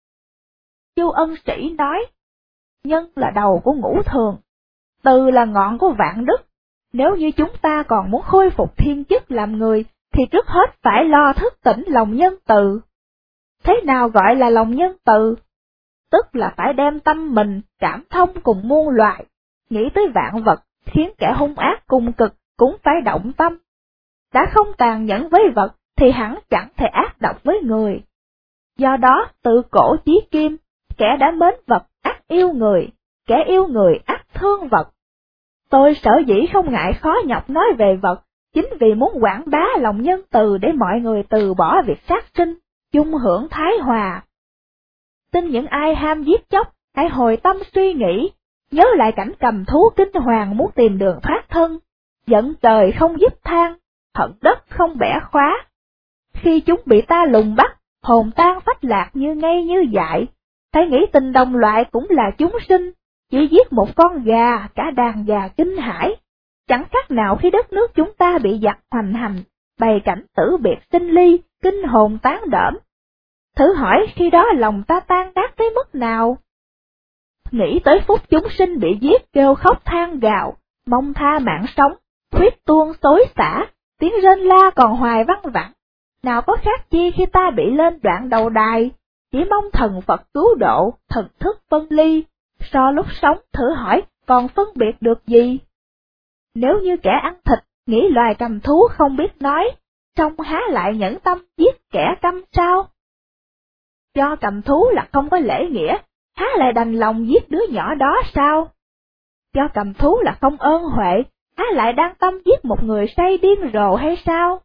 Chu Ân Sĩ nói, nhân là đầu của ngũ thường, từ là ngọn của vạn đức. Nếu như chúng ta còn muốn khôi phục thiên chức làm người, thì trước hết phải lo thức tỉnh lòng nhân từ. Thế nào gọi là lòng nhân từ? Tức là phải đem tâm mình cảm thông cùng muôn loài, nghĩ tới vạn vật, khiến kẻ hung ác cùng cực cũng phải động tâm. Đã không tàn nhẫn với vật thì hẳn chẳng thể ác độc với người. Do đó, từ cổ chí kim, kẻ đã mến vật ác yêu người, kẻ yêu người ác thương vật. Tôi sở dĩ không ngại khó nhọc nói về vật, chính vì muốn quảng bá lòng nhân từ để mọi người từ bỏ việc sát sinh, chung hưởng thái hòa. Tin những ai ham giết chóc, hãy hồi tâm suy nghĩ, nhớ lại cảnh cầm thú kinh hoàng muốn tìm đường thoát thân, giận trời không giúp than, hận đất không bẻ khóa. Khi chúng bị ta lùng bắt, hồn tan phách lạc như ngây như dại, phải nghĩ tình đồng loại cũng là chúng sinh, chỉ giết một con gà, cả đàn gà kinh hãi. Chẳng khác nào khi đất nước chúng ta bị giặc hoành hành, bày cảnh tử biệt sinh ly, kinh hồn tán đỡm. Thử hỏi khi đó lòng ta tan nát tới mức nào? Nghĩ tới phút chúng sinh bị giết kêu khóc than gào, mong tha mạng sống, huyết tuôn xối xả, tiếng rên la còn hoài văng vẳng. Nào có khác chi khi ta bị lên đoạn đầu đài, chỉ mong thần Phật cứu độ, thần thức phân ly, so lúc sống thử hỏi còn phân biệt được gì? Nếu như kẻ ăn thịt, nghĩ loài cầm thú không biết nói, song há lại nhẫn tâm giết kẻ câm sao? Do cầm thú là không có lễ nghĩa, há lại đành lòng giết đứa nhỏ đó sao? Do cầm thú là không ơn huệ, há lại đang tâm giết một người say điên rồ hay sao?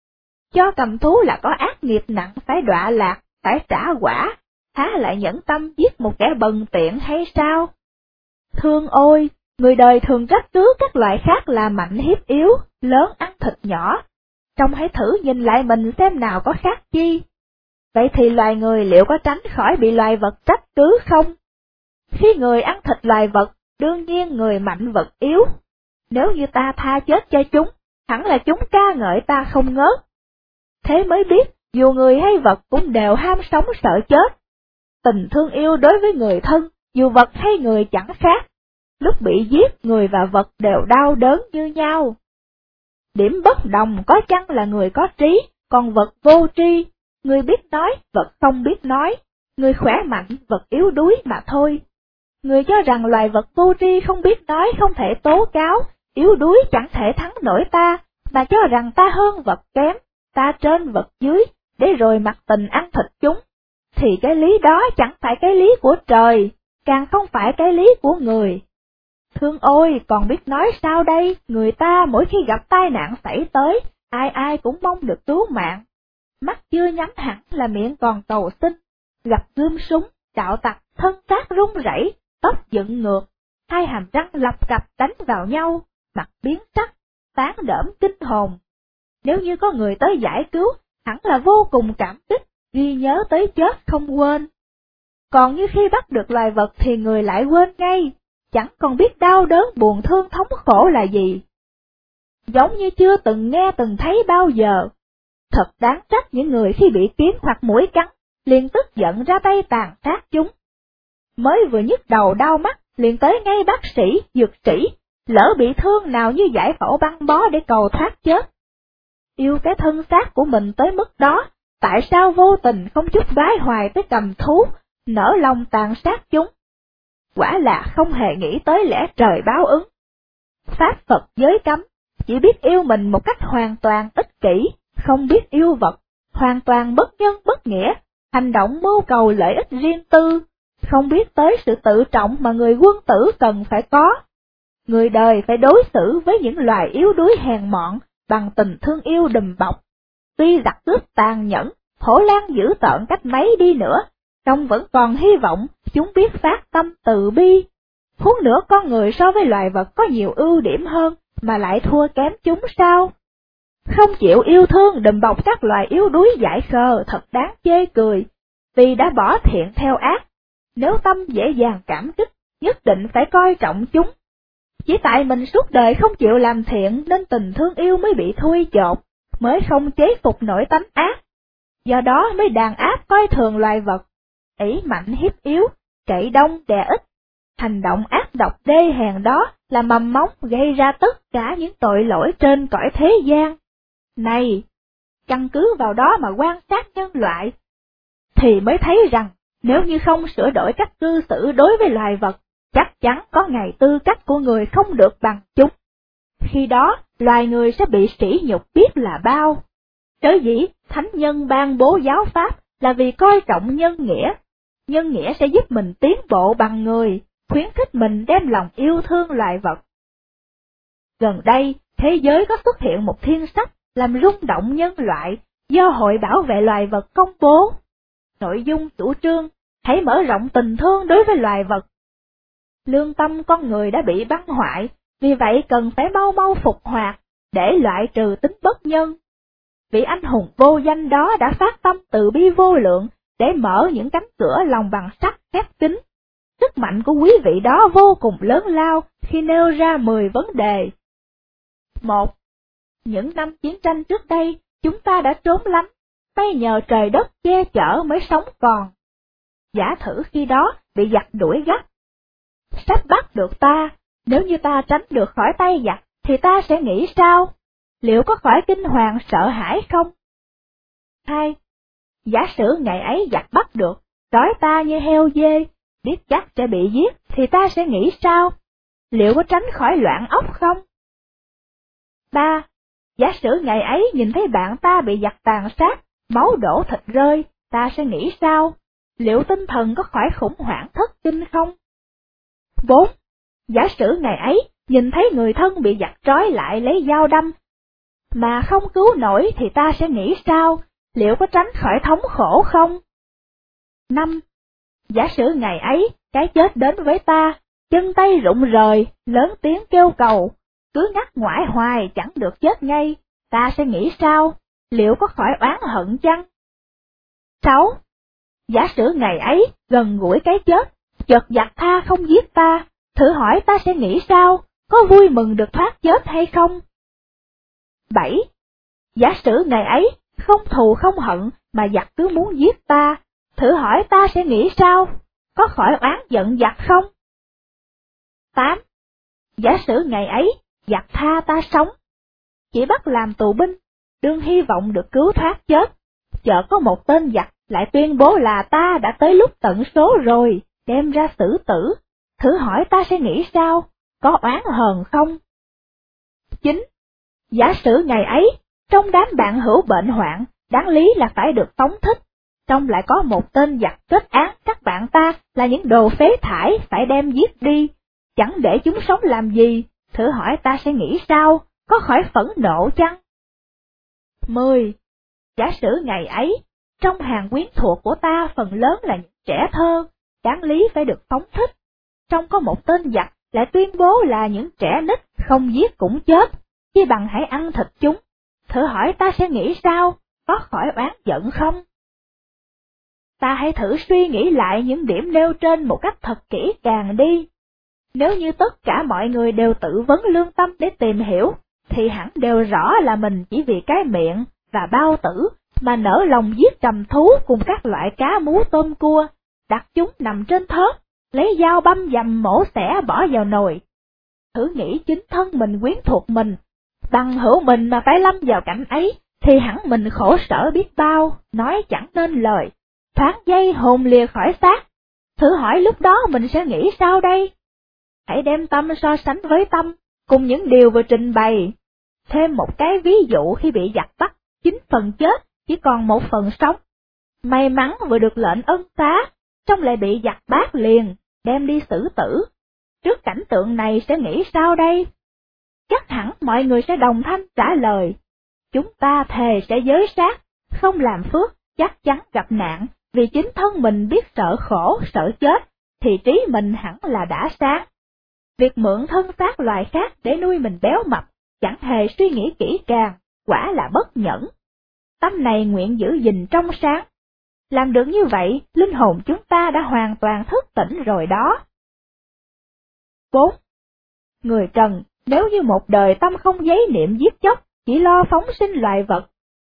Do cầm thú là có ác nghiệp nặng phải đọa lạc, phải trả quả, há lại nhẫn tâm giết một kẻ bần tiện hay sao? Thương ôi, người đời thường trách cứ các loại khác là mạnh hiếp yếu, lớn ăn thịt nhỏ. Trông hãy thử nhìn lại mình xem nào có khác chi. Vậy thì loài người liệu có tránh khỏi bị loài vật trách cứ không? Khi người ăn thịt loài vật, đương nhiên người mạnh vật yếu. Nếu như ta tha chết cho chúng, hẳn là chúng ca ngợi ta không ngớt. Thế mới biết, dù người hay vật cũng đều ham sống sợ chết. Tình thương yêu đối với người thân, dù vật hay người chẳng khác. Lúc bị giết, người và vật đều đau đớn như nhau. Điểm bất đồng có chăng là người có trí, còn vật vô tri. Người biết nói, vật không biết nói. Người khỏe mạnh, vật yếu đuối mà thôi. Người cho rằng loài vật vô tri không biết nói không thể tố cáo, yếu đuối chẳng thể thắng nổi ta, mà cho rằng ta hơn vật kém, ta trên vật dưới, để rồi mặc tình ăn thịt chúng. Thì cái lý đó chẳng phải cái lý của trời, càng không phải cái lý của người. Thương ôi, còn biết nói sao đây, người ta mỗi khi gặp tai nạn xảy tới, ai ai cũng mong được cứu mạng, mắt chưa nhắm hẳn là miệng còn cầu xin, gặp gươm súng, đạo tặc, thân xác run rẩy, tóc dựng ngược, hai hàm răng lập cặp đánh vào nhau, mặt biến sắc, tán đỡm kinh hồn. Nếu như có người tới giải cứu, hẳn là vô cùng cảm kích, ghi nhớ tới chết không quên. Còn như khi bắt được loài vật thì người lại quên ngay, chẳng còn biết đau đớn buồn thương thống khổ là gì. Giống như chưa từng nghe từng thấy bao giờ. Thật đáng trách những người khi bị kiến hoặc muỗi cắn, liền tức giận ra tay tàn sát chúng. Mới vừa nhức đầu đau mắt, liền tới ngay bác sĩ, dược sĩ, lỡ bị thương nào như giải phẫu băng bó để cầu thoát chết. Yêu cái thân xác của mình tới mức đó, tại sao vô tình không chút vái hoài tới cầm thú, nở lòng tàn sát chúng? Quả là không hề nghĩ tới lẽ trời báo ứng. Pháp Phật giới cấm, chỉ biết yêu mình một cách hoàn toàn ích kỷ, không biết yêu vật, hoàn toàn bất nhân bất nghĩa, hành động mưu cầu lợi ích riêng tư, không biết tới sự tự trọng mà người quân tử cần phải có. Người đời phải đối xử với những loài yếu đuối hèn mọn bằng tình thương yêu đùm bọc. Tuy giặc cướp tàn nhẫn, hổ lang dữ tợn cách mấy đi nữa, song vẫn còn hy vọng chúng biết phát tâm từ bi. Huống nữa con người so với loài vật có nhiều ưu điểm hơn mà lại thua kém chúng sao? Không chịu yêu thương đùm bọc các loài yếu đuối dại khờ thật đáng chê cười, vì đã bỏ thiện theo ác. Nếu tâm dễ dàng cảm kích, nhất định phải coi trọng chúng. Chỉ tại mình suốt đời không chịu làm thiện nên tình thương yêu mới bị thui chột, mới không chế phục nổi tánh ác. Do đó mới đàn áp coi thường loài vật, ỷ mạnh hiếp yếu, cậy đông đè ít. Hành động ác độc đê hèn đó là mầm móng gây ra tất cả những tội lỗi trên cõi thế gian. Này, căn cứ vào đó mà quan sát nhân loại, thì mới thấy rằng nếu như không sửa đổi cách cư xử đối với loài vật, chắc chắn có ngày tư cách của người không được bằng chúng. Khi đó, loài người sẽ bị sỉ nhục biết là bao. Sở dĩ, thánh nhân ban bố giáo pháp là vì coi trọng nhân nghĩa. Nhân nghĩa sẽ giúp mình tiến bộ bằng người, khuyến khích mình đem lòng yêu thương loài vật. Gần đây, thế giới có xuất hiện một thiên sách làm rung động nhân loại do Hội Bảo vệ Loài vật công bố. Nội dung chủ trương, hãy mở rộng tình thương đối với loài vật. Lương tâm con người đã bị băng hoại, vì vậy cần phải mau mau phục hoạt, để loại trừ tính bất nhân. Vị anh hùng vô danh đó đã phát tâm từ bi vô lượng, để mở những cánh cửa lòng bằng sắt khép kín. Sức mạnh của quý vị đó vô cùng lớn lao khi nêu ra mười vấn đề. Một. Những năm chiến tranh trước đây, chúng ta đã trốn lánh, may nhờ trời đất che chở mới sống còn. Giả thử khi đó bị giặc đuổi gắt, sắp bắt được ta, nếu như ta tránh được khỏi tay giặc, thì ta sẽ nghĩ sao? Liệu có khỏi kinh hoàng sợ hãi không? Hai. Giả sử ngày ấy giặc bắt được, trói ta như heo dê, biết chắc sẽ bị giết, thì ta sẽ nghĩ sao? Liệu có tránh khỏi loạn óc không? Ba. Giả sử ngày ấy nhìn thấy bạn ta bị giặc tàn sát, máu đổ thịt rơi, ta sẽ nghĩ sao? Liệu tinh thần có khỏi khủng hoảng thất kinh không? Bốn. Giả sử ngày ấy nhìn thấy người thân bị giặc trói lại lấy dao đâm, mà không cứu nổi thì ta sẽ nghĩ sao? Liệu có tránh khỏi thống khổ không? Năm. Giả sử ngày ấy cái chết đến với ta, chân tay rụng rời, lớn tiếng kêu cầu, cứ ngắt ngoải hoài chẳng được chết ngay, ta sẽ nghĩ sao? Liệu có khỏi oán hận chăng? Sáu. Giả sử ngày ấy gần gũi cái chết, chợt giặc tha không giết ta, thử hỏi ta sẽ nghĩ sao? Có vui mừng được thoát chết hay không? Bảy. Giả sử ngày ấy không thù không hận mà giặc cứ muốn giết ta, thử hỏi ta sẽ nghĩ sao? Có khỏi oán giận giặc không? Tám. Giả sử ngày ấy giặc tha ta sống, chỉ bắt làm tù binh, đương hy vọng được cứu thoát chết, chợt có một tên giặc lại tuyên bố là ta đã tới lúc tận số rồi, đem ra xử tử, thử hỏi ta sẽ nghĩ sao? Có oán hờn không? Chín. Giả sử ngày ấy, trong đám bạn hữu bệnh hoạn, đáng lý là phải được phóng thích, trong lại có một tên giặc kết án các bạn ta là những đồ phế thải phải đem giết đi, chẳng để chúng sống làm gì, thử hỏi ta sẽ nghĩ sao? Có khỏi phẫn nộ chăng? mười. Giả sử ngày ấy, trong hàng quyến thuộc của ta phần lớn là những trẻ thơ, đáng lý phải được phóng thích. Trong có một tên giặc lại tuyên bố là những trẻ nít không giết cũng chết, chi bằng hãy ăn thịt chúng. Thử hỏi ta sẽ nghĩ sao, có khỏi oán giận không? Ta hãy thử suy nghĩ lại những điểm nêu trên một cách thật kỹ càng đi. Nếu như tất cả mọi người đều tự vấn lương tâm để tìm hiểu, thì hẳn đều rõ là mình chỉ vì cái miệng và bao tử mà nỡ lòng giết trầm thú cùng các loại cá mú tôm cua, đặt chúng nằm trên thớt, lấy dao băm dầm mổ xẻ bỏ vào nồi. Thử nghĩ chính thân mình quyến thuộc mình, bằng hữu mình mà phải lâm vào cảnh ấy, thì hẳn mình khổ sở biết bao, nói chẳng nên lời, thoáng giây hồn lìa khỏi xác. Thử hỏi lúc đó mình sẽ nghĩ sao đây? Hãy đem tâm so sánh với tâm, cùng những điều vừa trình bày. Thêm một cái ví dụ khi bị giặc bắt, chín phần chết, chỉ còn một phần sống. May mắn vừa được lệnh ân xá, xong lại bị giặc bắt liền, đem đi xử tử. Trước cảnh tượng này sẽ nghĩ sao đây? Chắc hẳn mọi người sẽ đồng thanh trả lời. Chúng ta thề sẽ giới sát, không làm phước, chắc chắn gặp nạn, vì chính thân mình biết sợ khổ, sợ chết, thì trí mình hẳn là đã sáng. Việc mượn thân xác loài khác để nuôi mình béo mập, chẳng hề suy nghĩ kỹ càng, quả là bất nhẫn. Tâm này nguyện giữ gìn trong sáng. Làm được như vậy, linh hồn chúng ta đã hoàn toàn thức tỉnh rồi đó. bốn. Người trần, nếu như một đời tâm không giấy niệm giết chóc, chỉ lo phóng sinh loài vật,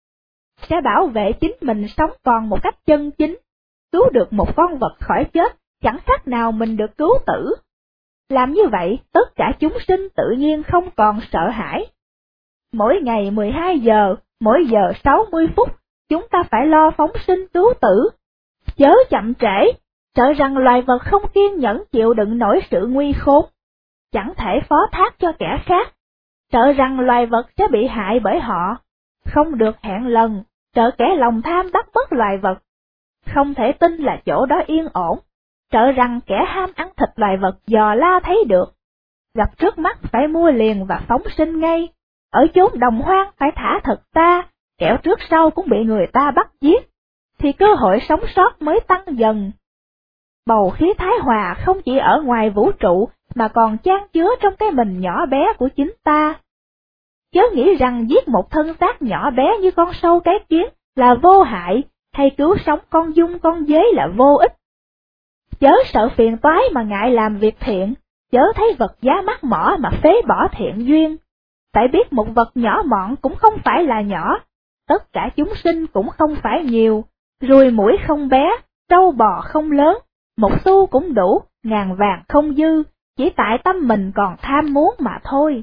sẽ bảo vệ chính mình sống còn một cách chân chính, cứu được một con vật khỏi chết, chẳng khác nào mình được cứu tử. Làm như vậy, tất cả chúng sinh tự nhiên không còn sợ hãi. Mỗi ngày mười hai giờ, mỗi giờ sáu mươi phút, chúng ta phải lo phóng sinh cứu tử. Chớ chậm trễ, sợ rằng loài vật không kiên nhẫn chịu đựng nổi sự nguy khốn, chẳng thể phó thác cho kẻ khác, sợ rằng loài vật sẽ bị hại bởi họ, không được hẹn lần, sợ kẻ lòng tham bắt mất loài vật, không thể tin là chỗ đó yên ổn, sợ rằng kẻ ham ăn thịt loài vật dò la thấy được, gặp trước mắt phải mua liền và phóng sinh ngay, ở chốn đồng hoang phải thả thật xa, kẻo trước sau cũng bị người ta bắt giết, thì cơ hội sống sót mới tăng dần. Bầu khí thái hòa không chỉ ở ngoài vũ trụ, mà còn chan chứa trong cái mình nhỏ bé của chính ta. Chớ nghĩ rằng giết một thân xác nhỏ bé như con sâu cái kiến là vô hại, hay cứu sống con giun con dế là vô ích. Chớ sợ phiền toái mà ngại làm việc thiện, chớ thấy vật giá mắc mỏ mà phế bỏ thiện duyên. Phải biết một vật nhỏ mọn cũng không phải là nhỏ, tất cả chúng sinh cũng không phải nhiều, ruồi muỗi không bé, trâu bò không lớn, một xu cũng đủ, ngàn vàng không dư, chỉ tại tâm mình còn tham muốn mà thôi.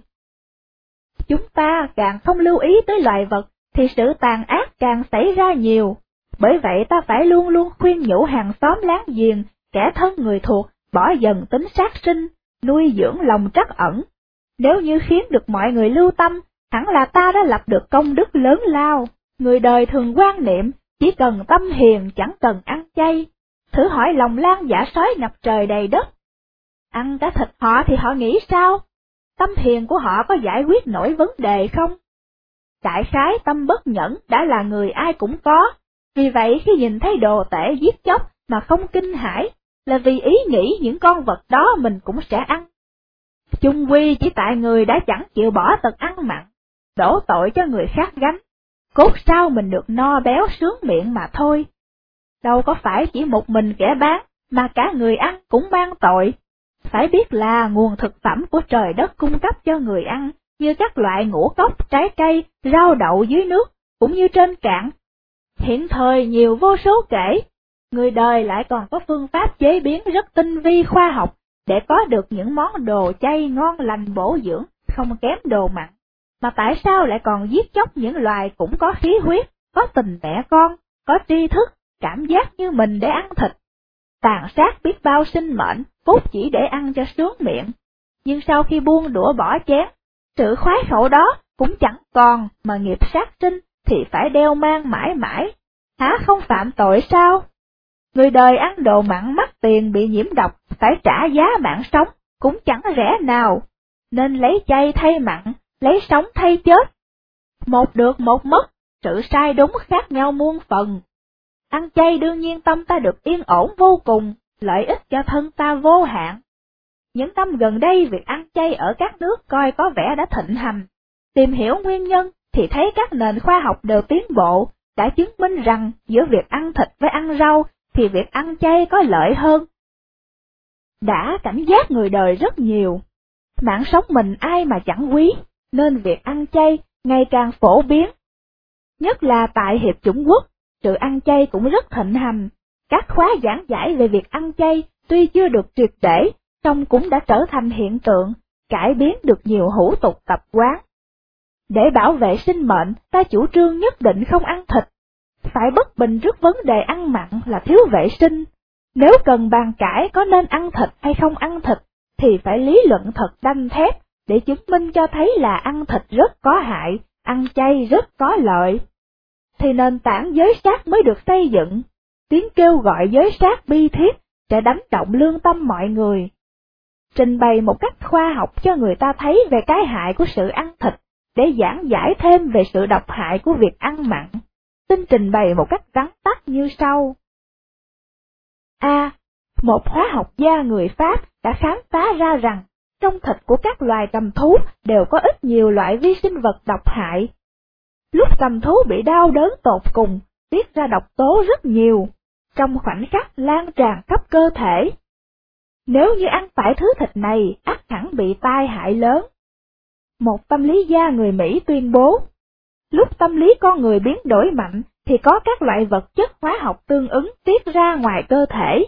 Chúng ta càng không lưu ý tới loài vật, thì sự tàn ác càng xảy ra nhiều, bởi vậy ta phải luôn luôn khuyên nhủ hàng xóm láng giềng, kẻ thân người thuộc, bỏ dần tính sát sinh, nuôi dưỡng lòng trắc ẩn. Nếu như khiến được mọi người lưu tâm, hẳn là ta đã lập được công đức lớn lao. Người đời thường quan niệm, chỉ cần tâm hiền chẳng cần ăn chay. Thử hỏi lòng lan giả sói ngập trời đầy đất, ăn cả thịt họ thì họ nghĩ sao? Tâm hiền của họ có giải quyết nổi vấn đề không? Đại khái tâm bất nhẫn đã là người ai cũng có, vì vậy khi nhìn thấy đồ tể giết chóc mà không kinh hãi, là vì ý nghĩ những con vật đó mình cũng sẽ ăn. Chung quy chỉ tại người đã chẳng chịu bỏ tật ăn mặn, đổ tội cho người khác gánh, cốt sao mình được no béo sướng miệng mà thôi. Đâu có phải chỉ một mình kẻ bán, mà cả người ăn cũng mang tội. Phải biết là nguồn thực phẩm của trời đất cung cấp cho người ăn, như các loại ngũ cốc, trái cây, rau đậu dưới nước, cũng như trên cạn. Hiện thời nhiều vô số kể, người đời lại còn có phương pháp chế biến rất tinh vi khoa học, để có được những món đồ chay ngon lành bổ dưỡng, không kém đồ mặn. Mà tại sao lại còn giết chóc những loài cũng có khí huyết, có tình mẹ con, có tri thức, cảm giác như mình để ăn thịt? Tàn sát biết bao sinh mệnh, cốt chỉ để ăn cho sướng miệng. Nhưng sau khi buông đũa bỏ chén, sự khoái khẩu đó cũng chẳng còn, mà nghiệp sát sinh thì phải đeo mang mãi mãi. Há không phạm tội sao? Người đời ăn đồ mặn mắc tiền bị nhiễm độc, phải trả giá mạng sống, cũng chẳng rẻ nào. Nên lấy chay thay mặn, lấy sống thay chết. Một được một mất, sự sai đúng khác nhau muôn phần. Ăn chay đương nhiên tâm ta được yên ổn vô cùng, lợi ích cho thân ta vô hạn. Những năm gần đây việc ăn chay ở các nước coi có vẻ đã thịnh hành. Tìm hiểu nguyên nhân thì thấy các nền khoa học đều tiến bộ, đã chứng minh rằng giữa việc ăn thịt với ăn rau thì việc ăn chay có lợi hơn. Đã cảnh giác người đời rất nhiều, mạng sống mình ai mà chẳng quý, nên việc ăn chay ngày càng phổ biến. Nhất là tại Hiệp chủng quốc, sự ăn chay cũng rất thịnh hành. Các khóa giảng giải về việc ăn chay tuy chưa được triệt để, song cũng đã trở thành hiện tượng, cải biến được nhiều hủ tục tập quán. Để bảo vệ sinh mệnh, ta chủ trương nhất định không ăn thịt. Phải bất bình trước vấn đề ăn mặn là thiếu vệ sinh. Nếu cần bàn cãi có nên ăn thịt hay không ăn thịt, thì phải lý luận thật đanh thép, để chứng minh cho thấy là ăn thịt rất có hại, ăn chay rất có lợi. Thì nền tảng giới sát mới được xây dựng. Tiếng kêu gọi giới sát bi thiết sẽ đánh động lương tâm mọi người. Trình bày một cách khoa học cho người ta thấy về cái hại của sự ăn thịt, để giảng giải thêm về sự độc hại của việc ăn mặn. Xin trình bày một cách vắn tắt như sau. A. Một hóa học gia người Pháp đã khám phá ra rằng, trong thịt của các loài cầm thú đều có ít nhiều loại vi sinh vật độc hại. Lúc cầm thú bị đau đớn tột cùng, tiết ra độc tố rất nhiều, trong khoảnh khắc lan tràn khắp cơ thể. Nếu như ăn phải thứ thịt này, ắt hẳn bị tai hại lớn. Một tâm lý gia người Mỹ tuyên bố, lúc tâm lý con người biến đổi mạnh thì có các loại vật chất hóa học tương ứng tiết ra ngoài cơ thể.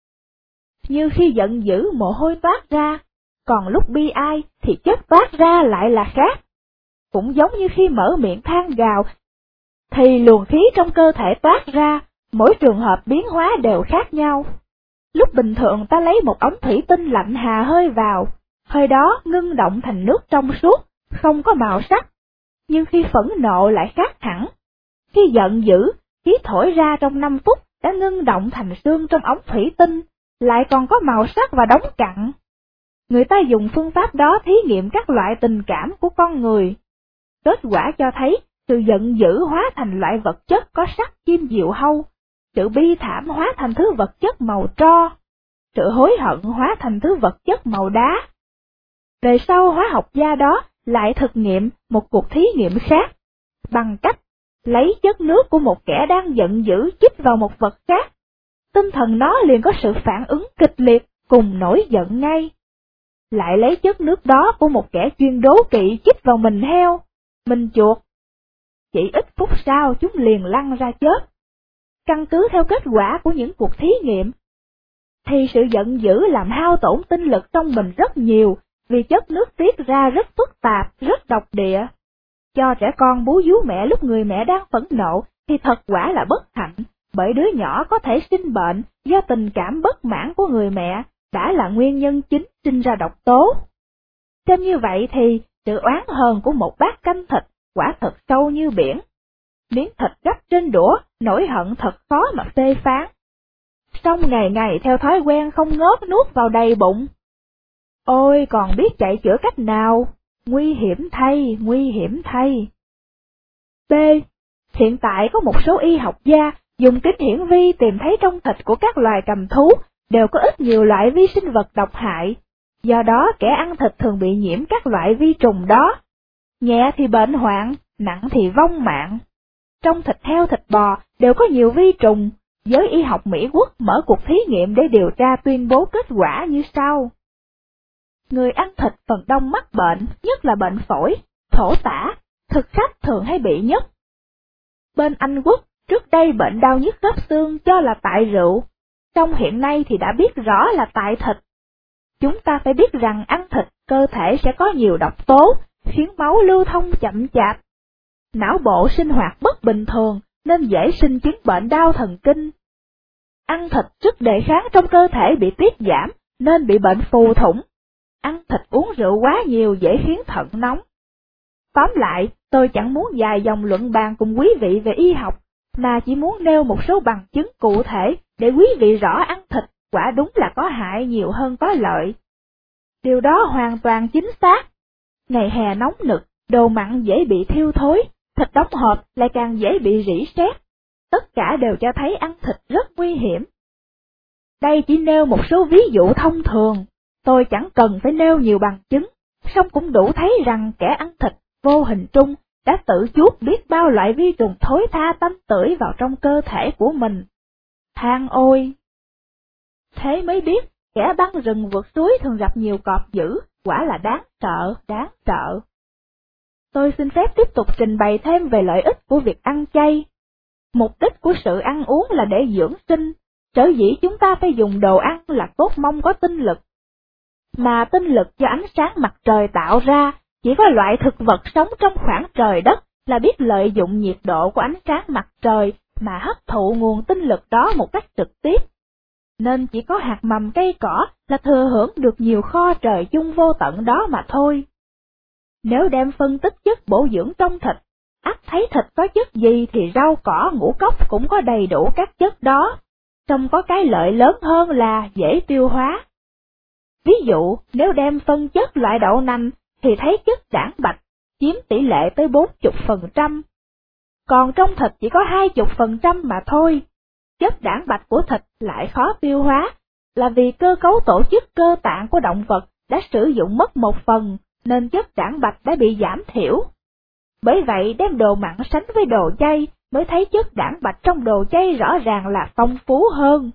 Như khi giận dữ mồ hôi toát ra, còn lúc bi ai thì chất toát ra lại là khác. Cũng giống như khi mở miệng than gào, thì luồng khí trong cơ thể toát ra, mỗi trường hợp biến hóa đều khác nhau. Lúc bình thường ta lấy một ống thủy tinh lạnh hà hơi vào, hơi đó ngưng động thành nước trong suốt, không có màu sắc. Nhưng khi phẫn nộ lại khác hẳn. Khi giận dữ, khí thổi ra trong năm phút đã ngưng động thành xương trong ống thủy tinh, lại còn có màu sắc và đóng cặn. Người ta dùng phương pháp đó thí nghiệm các loại tình cảm của con người. Kết quả cho thấy, sự giận dữ hóa thành loại vật chất có sắc kim diệu hâu, sự bi thảm hóa thành thứ vật chất màu tro, sự hối hận hóa thành thứ vật chất màu đá. Về sau hóa học gia đó lại thực nghiệm một cuộc thí nghiệm khác, bằng cách lấy chất nước của một kẻ đang giận dữ chích vào một vật khác. Tinh thần nó liền có sự phản ứng kịch liệt cùng nổi giận ngay. Lại lấy chất nước đó của một kẻ chuyên đố kỵ chích vào mình heo, mình chuột. Chỉ ít phút sau chúng liền lăn ra chết. Căn cứ theo kết quả của những cuộc thí nghiệm, thì sự giận dữ làm hao tổn tinh lực trong mình rất nhiều, vì chất nước tiết ra rất phức tạp, rất độc địa. Cho trẻ con bú vú mẹ lúc người mẹ đang phẫn nộ thì thật quả là bất hạnh, bởi đứa nhỏ có thể sinh bệnh do tình cảm bất mãn của người mẹ đã là nguyên nhân chính sinh ra độc tố. Xem như vậy thì sự oán hờn của một bát canh thịt quả thật sâu như biển. Miếng thịt gắp trên đũa, nỗi hận thật khó mà phê phán. Xong ngày ngày theo thói quen không ngớt nuốt vào đầy bụng. Ôi còn biết chạy chữa cách nào, nguy hiểm thay, nguy hiểm thay. B. Hiện tại có một số y học gia dùng kính hiển vi tìm thấy trong thịt của các loài cầm thú đều có ít nhiều loại vi sinh vật độc hại, do đó kẻ ăn thịt thường bị nhiễm các loại vi trùng đó. Nhẹ thì bệnh hoạn, nặng thì vong mạng. Trong thịt heo thịt bò đều có nhiều vi trùng, giới y học Mỹ Quốc mở cuộc thí nghiệm để điều tra tuyên bố kết quả như sau. Người ăn thịt phần đông mắc bệnh, nhất là bệnh phổi, thổ tả, thực khách thường hay bị nhất. Bên Anh Quốc, trước đây bệnh đau nhức khớp xương cho là tại rượu, song hiện nay thì đã biết rõ là tại thịt. Chúng ta phải biết rằng ăn thịt cơ thể sẽ có nhiều độc tố, khiến máu lưu thông chậm chạp. Não bộ sinh hoạt bất bình thường nên dễ sinh chứng bệnh đau thần kinh. Ăn thịt sức đề kháng trong cơ thể bị tiết giảm nên bị bệnh phù thủng. Ăn thịt uống rượu quá nhiều dễ khiến thận nóng. Tóm lại, tôi chẳng muốn dài dòng luận bàn cùng quý vị về y học, mà chỉ muốn nêu một số bằng chứng cụ thể để quý vị rõ ăn thịt quả đúng là có hại nhiều hơn có lợi. Điều đó hoàn toàn chính xác. Ngày hè nóng nực, đồ mặn dễ bị thiêu thối, thịt đóng hộp lại càng dễ bị rỉ sét. Tất cả đều cho thấy ăn thịt rất nguy hiểm. Đây chỉ nêu một số ví dụ thông thường, tôi chẳng cần phải nêu nhiều bằng chứng, song cũng đủ thấy rằng kẻ ăn thịt vô hình trung đã tự chuốc biết bao loại vi trùng thối tha tanh tưởi vào trong cơ thể của mình. Than ôi! Thế mới biết, kẻ băng rừng vượt suối thường gặp nhiều cọp dữ, quả là đáng sợ, đáng sợ. Tôi xin phép tiếp tục trình bày thêm về lợi ích của việc ăn chay. Mục đích của sự ăn uống là để dưỡng sinh, sở dĩ chúng ta phải dùng đồ ăn là cốt mong có tinh lực. Mà tinh lực do ánh sáng mặt trời tạo ra, chỉ có loại thực vật sống trong khoảng trời đất là biết lợi dụng nhiệt độ của ánh sáng mặt trời mà hấp thụ nguồn tinh lực đó một cách trực tiếp. Nên chỉ có hạt mầm cây cỏ là thừa hưởng được nhiều kho trời chung vô tận đó mà thôi. Nếu đem phân tích chất bổ dưỡng trong thịt, ắt thấy thịt có chất gì thì rau cỏ ngũ cốc cũng có đầy đủ các chất đó, trong có cái lợi lớn hơn là dễ tiêu hóa. Ví dụ, nếu đem phân chất loại đậu nành thì thấy chất đảng bạch chiếm tỷ lệ tới bốn mươi phần trăm. Còn trong thịt chỉ có hai mươi phần trăm mà thôi. Chất đảng bạch của thịt lại khó tiêu hóa, là vì cơ cấu tổ chức cơ tạng của động vật đã sử dụng mất một phần, nên chất đảng bạch đã bị giảm thiểu. Bởi vậy đem đồ mặn sánh với đồ chay mới thấy chất đảng bạch trong đồ chay rõ ràng là phong phú hơn.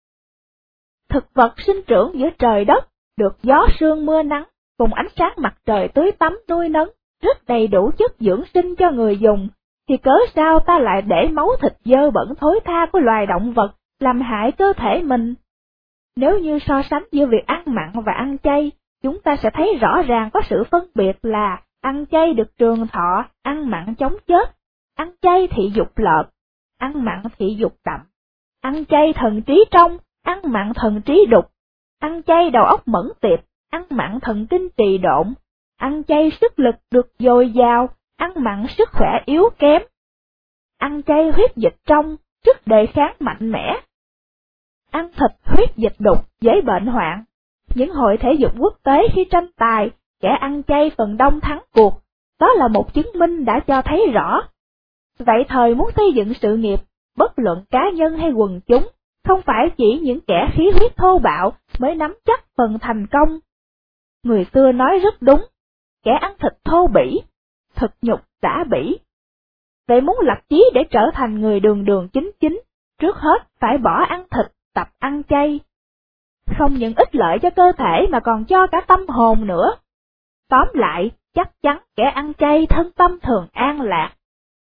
Thực vật sinh trưởng giữa trời đất, được gió sương mưa nắng, cùng ánh sáng mặt trời tưới tắm nuôi nấng, rất đầy đủ chất dưỡng sinh cho người dùng, thì cớ sao ta lại để máu thịt dơ bẩn thối tha của loài động vật làm hại cơ thể mình? Nếu như so sánh giữa việc ăn mặn và ăn chay, chúng ta sẽ thấy rõ ràng có sự phân biệt là ăn chay được trường thọ, ăn mặn chống chết, ăn chay thị dục lợp, ăn mặn thị dục đậm, ăn chay thần trí trong, ăn mặn thần trí đục, ăn chay đầu óc mẫn tiệp, ăn mặn thần kinh trì độn, ăn chay sức lực được dồi dào, ăn mặn sức khỏe yếu kém, ăn chay huyết dịch trong, sức đề kháng mạnh mẽ, ăn thịt huyết dịch đục, dễ bệnh hoạn. Những hội thể dục quốc tế khi tranh tài, kẻ ăn chay phần đông thắng cuộc, đó là một chứng minh đã cho thấy rõ. Vậy thời muốn xây dựng sự nghiệp, bất luận cá nhân hay quần chúng, không phải chỉ những kẻ khí huyết thô bạo mới nắm chắc phần thành công. Người xưa nói rất đúng, kẻ ăn thịt thô bỉ, thực nhục xả bỉ. Vậy muốn lập chí để trở thành người đường đường chính chính, trước hết phải bỏ ăn thịt, tập ăn chay. Không những ích lợi cho cơ thể mà còn cho cả tâm hồn nữa. Tóm lại, chắc chắn kẻ ăn chay thân tâm thường an lạc.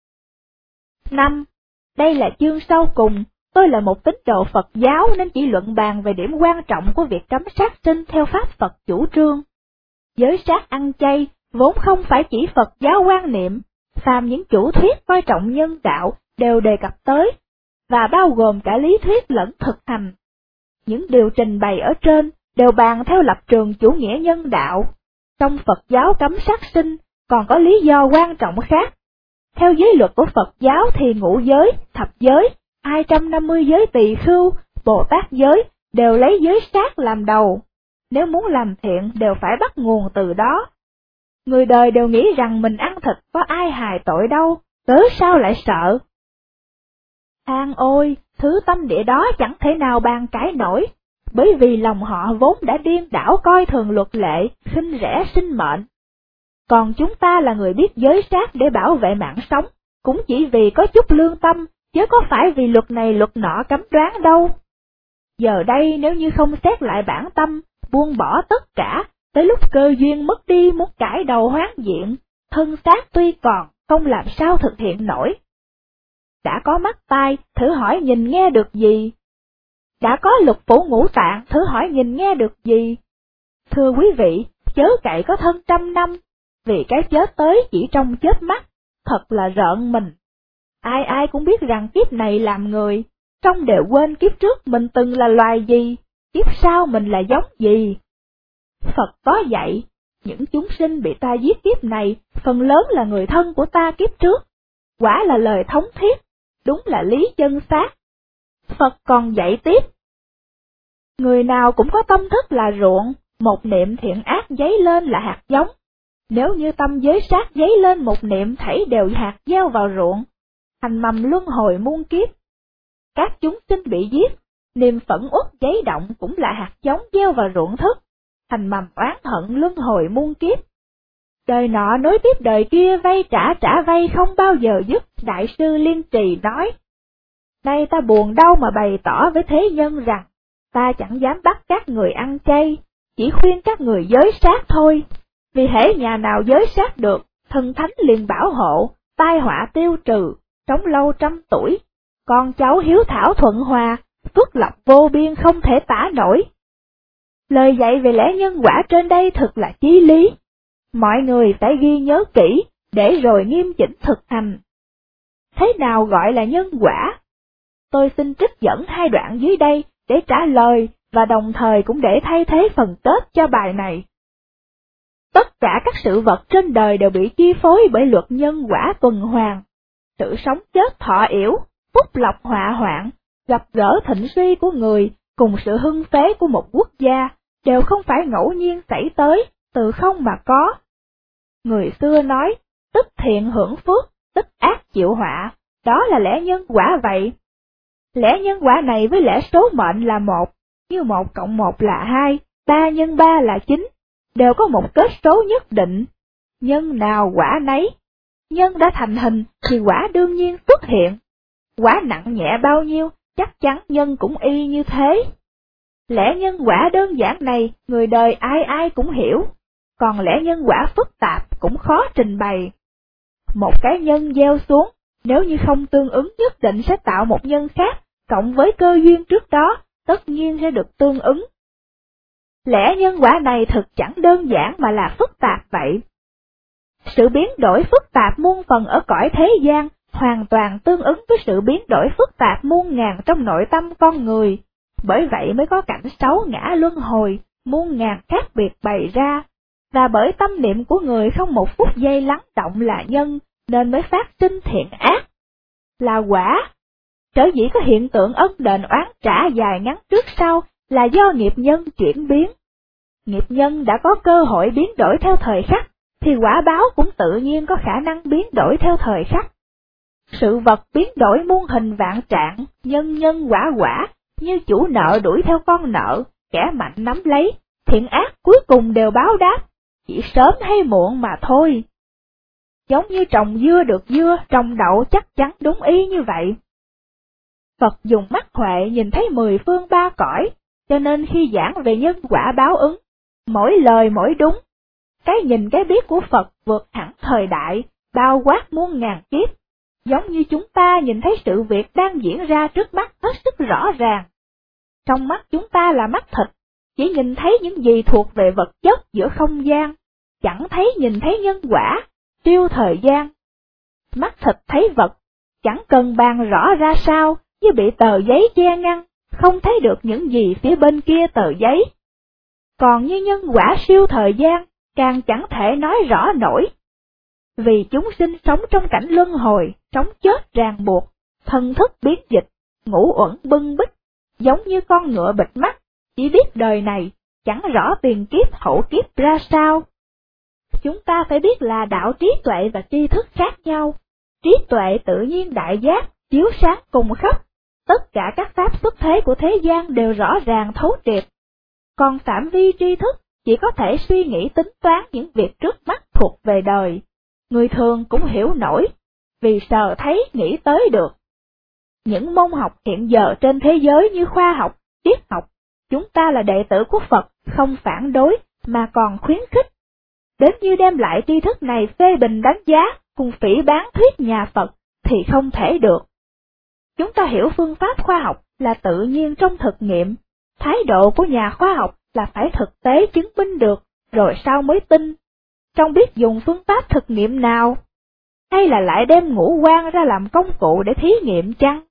năm. Đây là chương sau cùng, tôi là một tín đồ Phật giáo nên chỉ luận bàn về điểm quan trọng của việc cấm sát sinh theo pháp Phật chủ trương. Giới sát ăn chay vốn không phải chỉ Phật giáo quan niệm, phàm những chủ thuyết coi trọng nhân đạo đều đề cập tới, và bao gồm cả lý thuyết lẫn thực hành. Những điều trình bày ở trên đều bàn theo lập trường chủ nghĩa nhân đạo. Trong Phật giáo cấm sát sinh còn có lý do quan trọng khác. Theo giới luật của Phật giáo thì ngũ giới, thập giới, hai trăm năm mươi giới tỳ khưu, Bồ Tát giới đều lấy giới sát làm đầu. Nếu muốn làm thiện đều phải bắt nguồn từ đó. Người đời đều nghĩ rằng mình ăn thịt có ai hài tội đâu, cớ sao lại sợ? Than ôi, thứ tâm địa đó chẳng thể nào bàn cãi nổi, bởi vì lòng họ vốn đã điên đảo coi thường luật lệ, khinh rẻ sinh mệnh. Còn chúng ta là người biết giới sát để bảo vệ mạng sống, cũng chỉ vì có chút lương tâm, chứ có phải vì luật này luật nọ cấm đoán đâu. Giờ đây nếu như không xét lại bản tâm, buông bỏ tất cả, tới lúc cơ duyên mất đi muốn cải đầu hoán diện, thân xác tuy còn, không làm sao thực hiện nổi. Đã có mắt tai, thử hỏi nhìn nghe được gì? Đã có lục phủ ngũ tạng, thử hỏi nhìn nghe được gì? Thưa quý vị, chớ cậy có thân trăm năm, vì cái chết tới chỉ trong chớp mắt, thật là rợn mình. Ai ai cũng biết rằng kiếp này làm người, trong đều quên kiếp trước mình từng là loài gì, kiếp sau mình là giống gì. Phật có dạy, những chúng sinh bị ta giết kiếp này, phần lớn là người thân của ta kiếp trước. Quả là lời thống thiết, đúng là lý chân xác. Phật còn dạy tiếp. Người nào cũng có tâm thức là ruộng, một niệm thiện ác dấy lên là hạt giống. Nếu như tâm giới sát dấy lên một niệm thảy đều hạt gieo vào ruộng, thành mầm luân hồi muôn kiếp. Các chúng sinh bị giết, niềm phẫn uất giấy động cũng là hạt giống gieo vào ruộng thức, thành mầm oán hận luân hồi muôn kiếp. Đời nọ nối tiếp đời kia, vay trả trả vay không bao giờ dứt. Đại sư Liên Trì nói, nay ta buồn đau mà bày tỏ với thế nhân rằng, ta chẳng dám bắt các người ăn chay, chỉ khuyên các người giới sát thôi. Vì hễ nhà nào giới sát được, thần thánh liền bảo hộ, tai họa tiêu trừ, sống lâu trăm tuổi, con cháu hiếu thảo thuận hòa, phước lộc vô biên không thể tả nổi. Lời dạy về lẽ nhân quả trên đây thật là chí lý. Mọi người phải ghi nhớ kỹ, để rồi nghiêm chỉnh thực hành. Thế nào gọi là nhân quả? Tôi xin trích dẫn hai đoạn dưới đây để trả lời, và đồng thời cũng để thay thế phần kết cho bài này. Tất cả các sự vật trên đời đều bị chi phối bởi luật nhân quả tuần hoàn. Sự sống chết thọ yểu, phúc lộc họa hoạn, gặp gỡ thịnh suy của người, cùng sự hưng phế của một quốc gia, đều không phải ngẫu nhiên xảy tới, từ không mà có. Người xưa nói, tích thiện hưởng phước, tích ác chịu họa, đó là lẽ nhân quả vậy. Lẽ nhân quả này với lẽ số mệnh là một, như một cộng một là hai, ba nhân ba là chín, đều có một kết số nhất định. Nhân nào quả nấy, nhân đã thành hình thì quả đương nhiên xuất hiện. Quả nặng nhẹ bao nhiêu, chắc chắn nhân cũng y như thế. Lẽ nhân quả đơn giản này, người đời ai ai cũng hiểu, còn lẽ nhân quả phức tạp cũng khó trình bày. Một cái nhân gieo xuống, nếu như không tương ứng nhất định sẽ tạo một nhân khác, cộng với cơ duyên trước đó, tất nhiên sẽ được tương ứng. Lẽ nhân quả này thực chẳng đơn giản mà là phức tạp vậy. Sự biến đổi phức tạp muôn phần ở cõi thế gian, hoàn toàn tương ứng với sự biến đổi phức tạp muôn ngàn trong nội tâm con người, bởi vậy mới có cảnh sáu ngã luân hồi, muôn ngàn khác biệt bày ra, và bởi tâm niệm của người không một phút giây lắng động là nhân, nên mới phát sinh thiện ác, là quả. Sở dĩ có hiện tượng ân đền oán trả dài ngắn trước sau là do nghiệp nhân chuyển biến. Nghiệp nhân đã có cơ hội biến đổi theo thời khắc, thì quả báo cũng tự nhiên có khả năng biến đổi theo thời khắc. Sự vật biến đổi muôn hình vạn trạng, nhân nhân quả quả, như chủ nợ đuổi theo con nợ, kẻ mạnh nắm lấy, thiện ác cuối cùng đều báo đáp, chỉ sớm hay muộn mà thôi. Giống như trồng dưa được dưa, trồng đậu chắc chắn đúng ý như vậy. Phật dùng mắt huệ nhìn thấy mười phương ba cõi, cho nên khi giảng về nhân quả báo ứng, mỗi lời mỗi đúng. Cái nhìn cái biết của Phật vượt hẳn thời đại, bao quát muôn ngàn kiếp, giống như chúng ta nhìn thấy sự việc đang diễn ra trước mắt hết sức rõ ràng. Trong mắt chúng ta là mắt thịt, chỉ nhìn thấy những gì thuộc về vật chất giữa không gian, chẳng thấy nhìn thấy nhân quả, siêu thời gian. Mắt thịt thấy vật, chẳng cần bàn rõ ra sao, như bị tờ giấy che ngăn, không thấy được những gì phía bên kia tờ giấy. Còn như nhân quả siêu thời gian, càng chẳng thể nói rõ nổi. Vì chúng sinh sống trong cảnh luân hồi, sống chết ràng buộc, thân thức biến dịch, ngũ uẩn bưng bít, giống như con ngựa bịt mắt, chỉ biết đời này, chẳng rõ tiền kiếp hậu kiếp ra sao. Chúng ta phải biết là đạo trí tuệ và tri thức khác nhau. Trí tuệ tự nhiên đại giác, chiếu sáng cùng khắp, tất cả các pháp xuất thế của thế gian đều rõ ràng thấu triệt. Còn phạm vi tri thức chỉ có thể suy nghĩ tính toán những việc trước mắt thuộc về đời. Người thường cũng hiểu nổi, vì sờ thấy nghĩ tới được. Những môn học hiện giờ trên thế giới như khoa học, triết học, chúng ta là đệ tử của Phật, không phản đối, mà còn khuyến khích. Đến như đem lại tri thức này phê bình đánh giá, cùng phỉ báng thuyết nhà Phật, thì không thể được. Chúng ta hiểu phương pháp khoa học là tự nhiên trong thực nghiệm, thái độ của nhà khoa học là phải thực tế chứng minh được, rồi sau mới tin. Trong biết dùng phương pháp thực nghiệm nào, hay là lại đem ngũ quan ra làm công cụ để thí nghiệm chăng?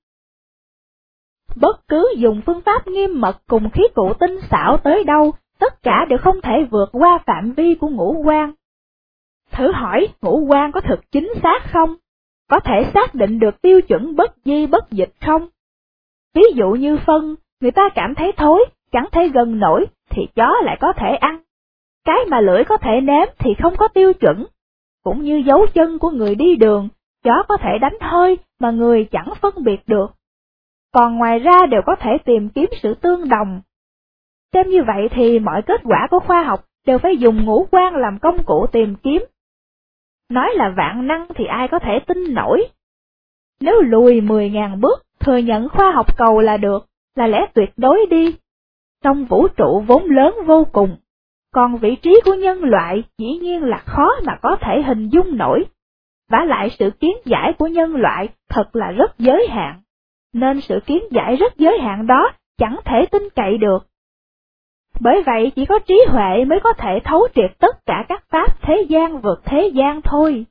Bất cứ dùng phương pháp nghiêm mật cùng khí cụ tinh xảo tới đâu, tất cả đều không thể vượt qua phạm vi của ngũ quan. Thử hỏi ngũ quan có thực chính xác không? Có thể xác định được tiêu chuẩn bất di bất dịch không? Ví dụ như phân, người ta cảm thấy thối, chẳng thể gần nổi, thì chó lại có thể ăn. cái mà lưỡi có thể nếm thì không có tiêu chuẩn, cũng như dấu chân của người đi đường, chó có thể đánh hơi mà người chẳng phân biệt được. Còn ngoài ra đều có thể tìm kiếm sự tương đồng. Xem như vậy thì mọi kết quả của khoa học đều phải dùng ngũ quan làm công cụ tìm kiếm. Nói là vạn năng thì ai có thể tin nổi. Nếu lùi mười ngàn bước, thừa nhận khoa học cầu là được, là lẽ tuyệt đối đi. Trong vũ trụ vốn lớn vô cùng, còn vị trí của nhân loại dĩ nhiên là khó mà có thể hình dung nổi. Vả lại sự kiến giải của nhân loại thật là rất giới hạn, nên sự kiến giải rất giới hạn đó chẳng thể tin cậy được. Bởi vậy chỉ có trí huệ mới có thể thấu triệt tất cả các pháp thế gian vượt thế gian thôi.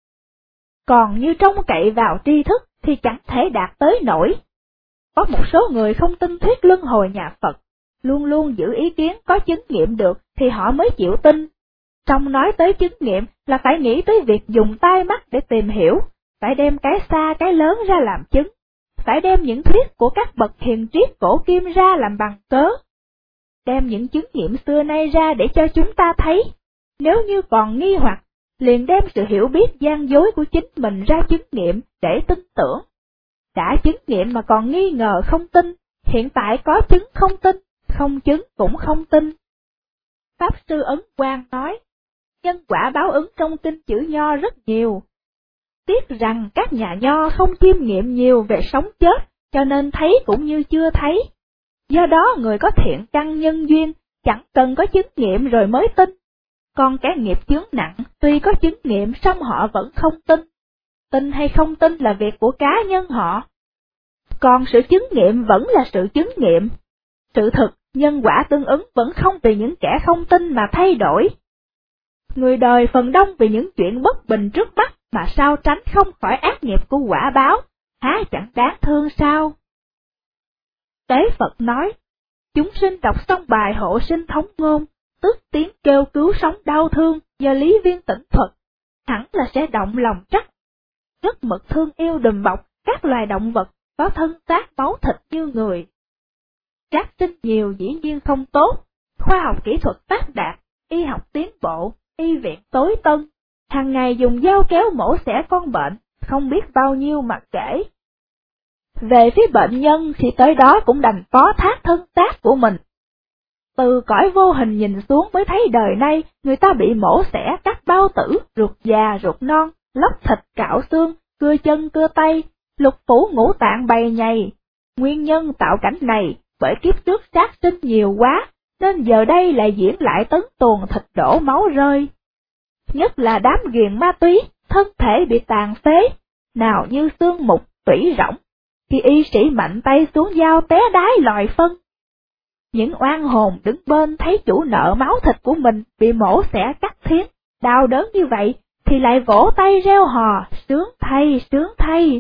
Còn như trông cậy vào tri thức thì chẳng thể đạt tới nổi. Có một số người không tin thuyết luân hồi nhà Phật, luôn luôn giữ ý kiến có chứng nghiệm được thì họ mới chịu tin. Trong nói tới chứng nghiệm là phải nghĩ tới việc dùng tai mắt để tìm hiểu, phải đem cái xa cái lớn ra làm chứng, phải đem những thuyết của các bậc hiền triết cổ kim ra làm bằng cớ, đem những chứng nghiệm xưa nay ra để cho chúng ta thấy. Nếu như còn nghi hoặc, liền đem sự hiểu biết gian dối của chính mình ra chứng nghiệm để tin tưởng. Đã chứng nghiệm mà còn nghi ngờ không tin, hiện tại có chứng không tin, không chứng cũng không tin. Pháp Sư Ấn Quang nói, nhân quả báo ứng trong kinh chữ Nho rất nhiều. Tiếc rằng các nhà Nho không chiêm nghiệm nhiều về sống chết, cho nên thấy cũng như chưa thấy. Do đó người có thiện căn nhân duyên, chẳng cần có chứng nghiệm rồi mới tin. Còn kẻ nghiệp chướng nặng, tuy có chứng nghiệm song họ vẫn không tin. Tin hay không tin là việc của cá nhân họ. Còn sự chứng nghiệm vẫn là sự chứng nghiệm. Sự thực, nhân quả tương ứng vẫn không vì những kẻ không tin mà thay đổi. Người đời phần đông vì những chuyện bất bình trước mắt mà sao tránh không khỏi ác nghiệp của quả báo, há chẳng đáng thương sao? Tế Phật nói, chúng sinh đọc xong bài hộ sinh thống ngôn, tức tiếng kêu cứu sống đau thương do Lý Viên Tĩnh thuật, hẳn là sẽ động lòng trắc. Rất mực thương yêu đùm bọc các loài động vật có thân xác máu thịt như người. Trác sinh nhiều dĩ nhiên không tốt, khoa học kỹ thuật phát đạt, y học tiến bộ, y viện tối tân, hàng ngày dùng dao kéo mổ xẻ con bệnh, không biết bao nhiêu mà kể. Về phía bệnh nhân thì tới đó cũng đành phó thác thân xác của mình. Từ cõi vô hình nhìn xuống mới thấy đời nay người ta bị mổ xẻ các bao tử, ruột già, ruột non, lóc thịt cạo xương, cưa chân cưa tay, lục phủ ngũ tạng bầy nhầy. Nguyên nhân tạo cảnh này bởi kiếp trước sát sinh nhiều quá, nên giờ đây lại diễn lại tấn tuồng thịt đổ máu rơi. Nhất là đám ghiền ma túy, thân thể bị tàn phế, nào như xương mục, tủy rỗng, khi y sĩ mạnh tay xuống dao té đái lòi phân. Những oan hồn đứng bên thấy chủ nợ máu thịt của mình bị mổ xẻ cắt thiết, đau đớn như vậy, thì lại vỗ tay reo hò, sướng thay, sướng thay.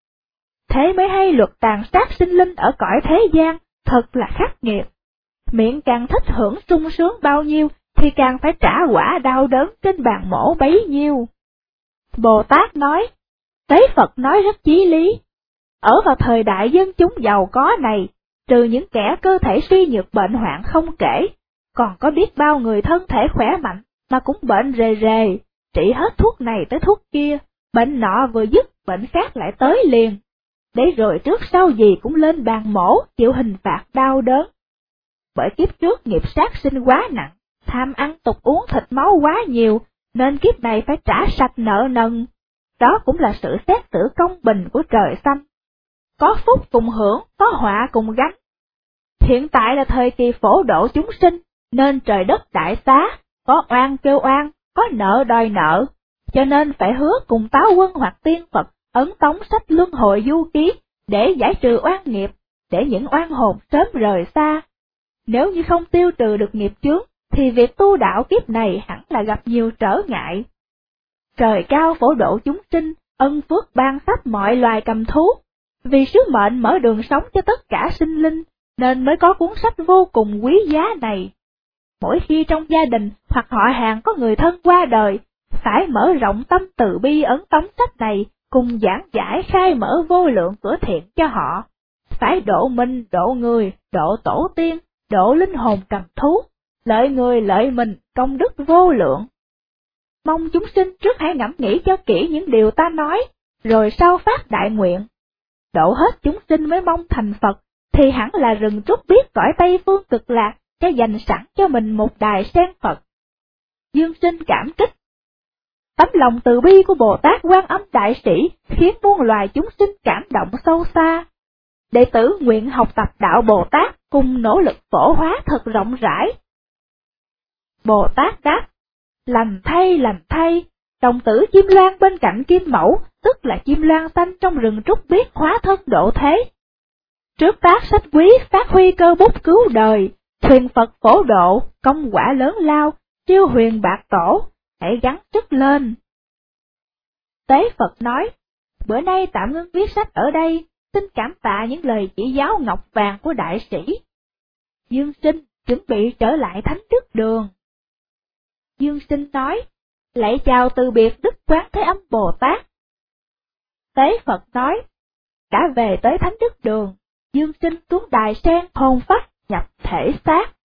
Thế mới hay luật tàn sát sinh linh ở cõi thế gian, thật là khắc nghiệt. Miệng càng thích hưởng sung sướng bao nhiêu, thì càng phải trả quả đau đớn trên bàn mổ bấy nhiêu. Bồ Tát nói, Tế Phật nói rất chí lý. Ở vào thời đại dân chúng giàu có này, trừ những kẻ cơ thể suy nhược bệnh hoạn không kể, còn có biết bao người thân thể khỏe mạnh, mà cũng bệnh rề rề, trị hết thuốc này tới thuốc kia, bệnh nọ vừa dứt, bệnh khác lại tới liền. Để rồi trước sau gì cũng lên bàn mổ, chịu hình phạt đau đớn. Bởi kiếp trước nghiệp sát sinh quá nặng, tham ăn tục uống thịt máu quá nhiều, nên kiếp này phải trả sạch nợ nần. Đó cũng là sự xét xử công bình của trời xanh. Có phúc cùng hưởng, có họa cùng gánh. Hiện tại là thời kỳ phổ độ chúng sinh, nên trời đất đại xá, có oan kêu oan, có nợ đòi nợ, cho nên phải hứa cùng táo quân hoặc tiên Phật ấn tống sách luân hồi du ký, để giải trừ oan nghiệp, để những oan hồn sớm rời xa. Nếu như không tiêu trừ được nghiệp chướng, thì việc tu đạo kiếp này hẳn là gặp nhiều trở ngại. Trời cao phổ độ chúng sinh, ân phước ban khắp mọi loài cầm thú, vì sứ mệnh mở đường sống cho tất cả sinh linh, nên mới có cuốn sách vô cùng quý giá này. Mỗi khi trong gia đình hoặc họ hàng có người thân qua đời, phải mở rộng tâm từ bi ấn tống sách này, cùng giảng giải khai mở vô lượng cửa thiện cho họ. Phải độ mình, độ người, độ tổ tiên, độ linh hồn cầm thú, lợi người lợi mình, công đức vô lượng. Mong chúng sinh trước hãy ngẫm nghĩ cho kỹ những điều ta nói, rồi sau phát đại nguyện. Độ hết chúng sinh mới mong thành Phật, thì hẳn là rừng trúc biết cõi Tây Phương Cực Lạc, cho dành sẵn cho mình một đài sen Phật. Dương sinh cảm kích. Tấm lòng từ bi của Bồ Tát Quan Âm Đại Sĩ khiến muôn loài chúng sinh cảm động sâu xa. Đệ tử nguyện học tập đạo Bồ Tát cùng nỗ lực phổ hóa thật rộng rãi. Bồ Tát đáp, lành thay lành thay, đồng tử chim loan bên cạnh kim mẫu, tức là chim loan xanh trong rừng trúc biết hóa thân độ thế. Trước tác sách quý phát huy cơ bút cứu đời, thuyền Phật phổ độ, công quả lớn lao, siêu huyền bạc tổ, hãy gắng sức lên. Tế Phật nói, bữa nay tạm ngưng viết sách ở đây, xin cảm tạ những lời chỉ giáo ngọc vàng của đại sĩ. Dương sinh chuẩn bị trở lại Thánh Đức Đường. Dương sinh nói, lạy chào từ biệt Đức Quán Thế Âm Bồ Tát. Tế Phật nói, đã về tới Thánh Đức Đường, Dương sinh xuống đài sen hồn phách nhập thể xác.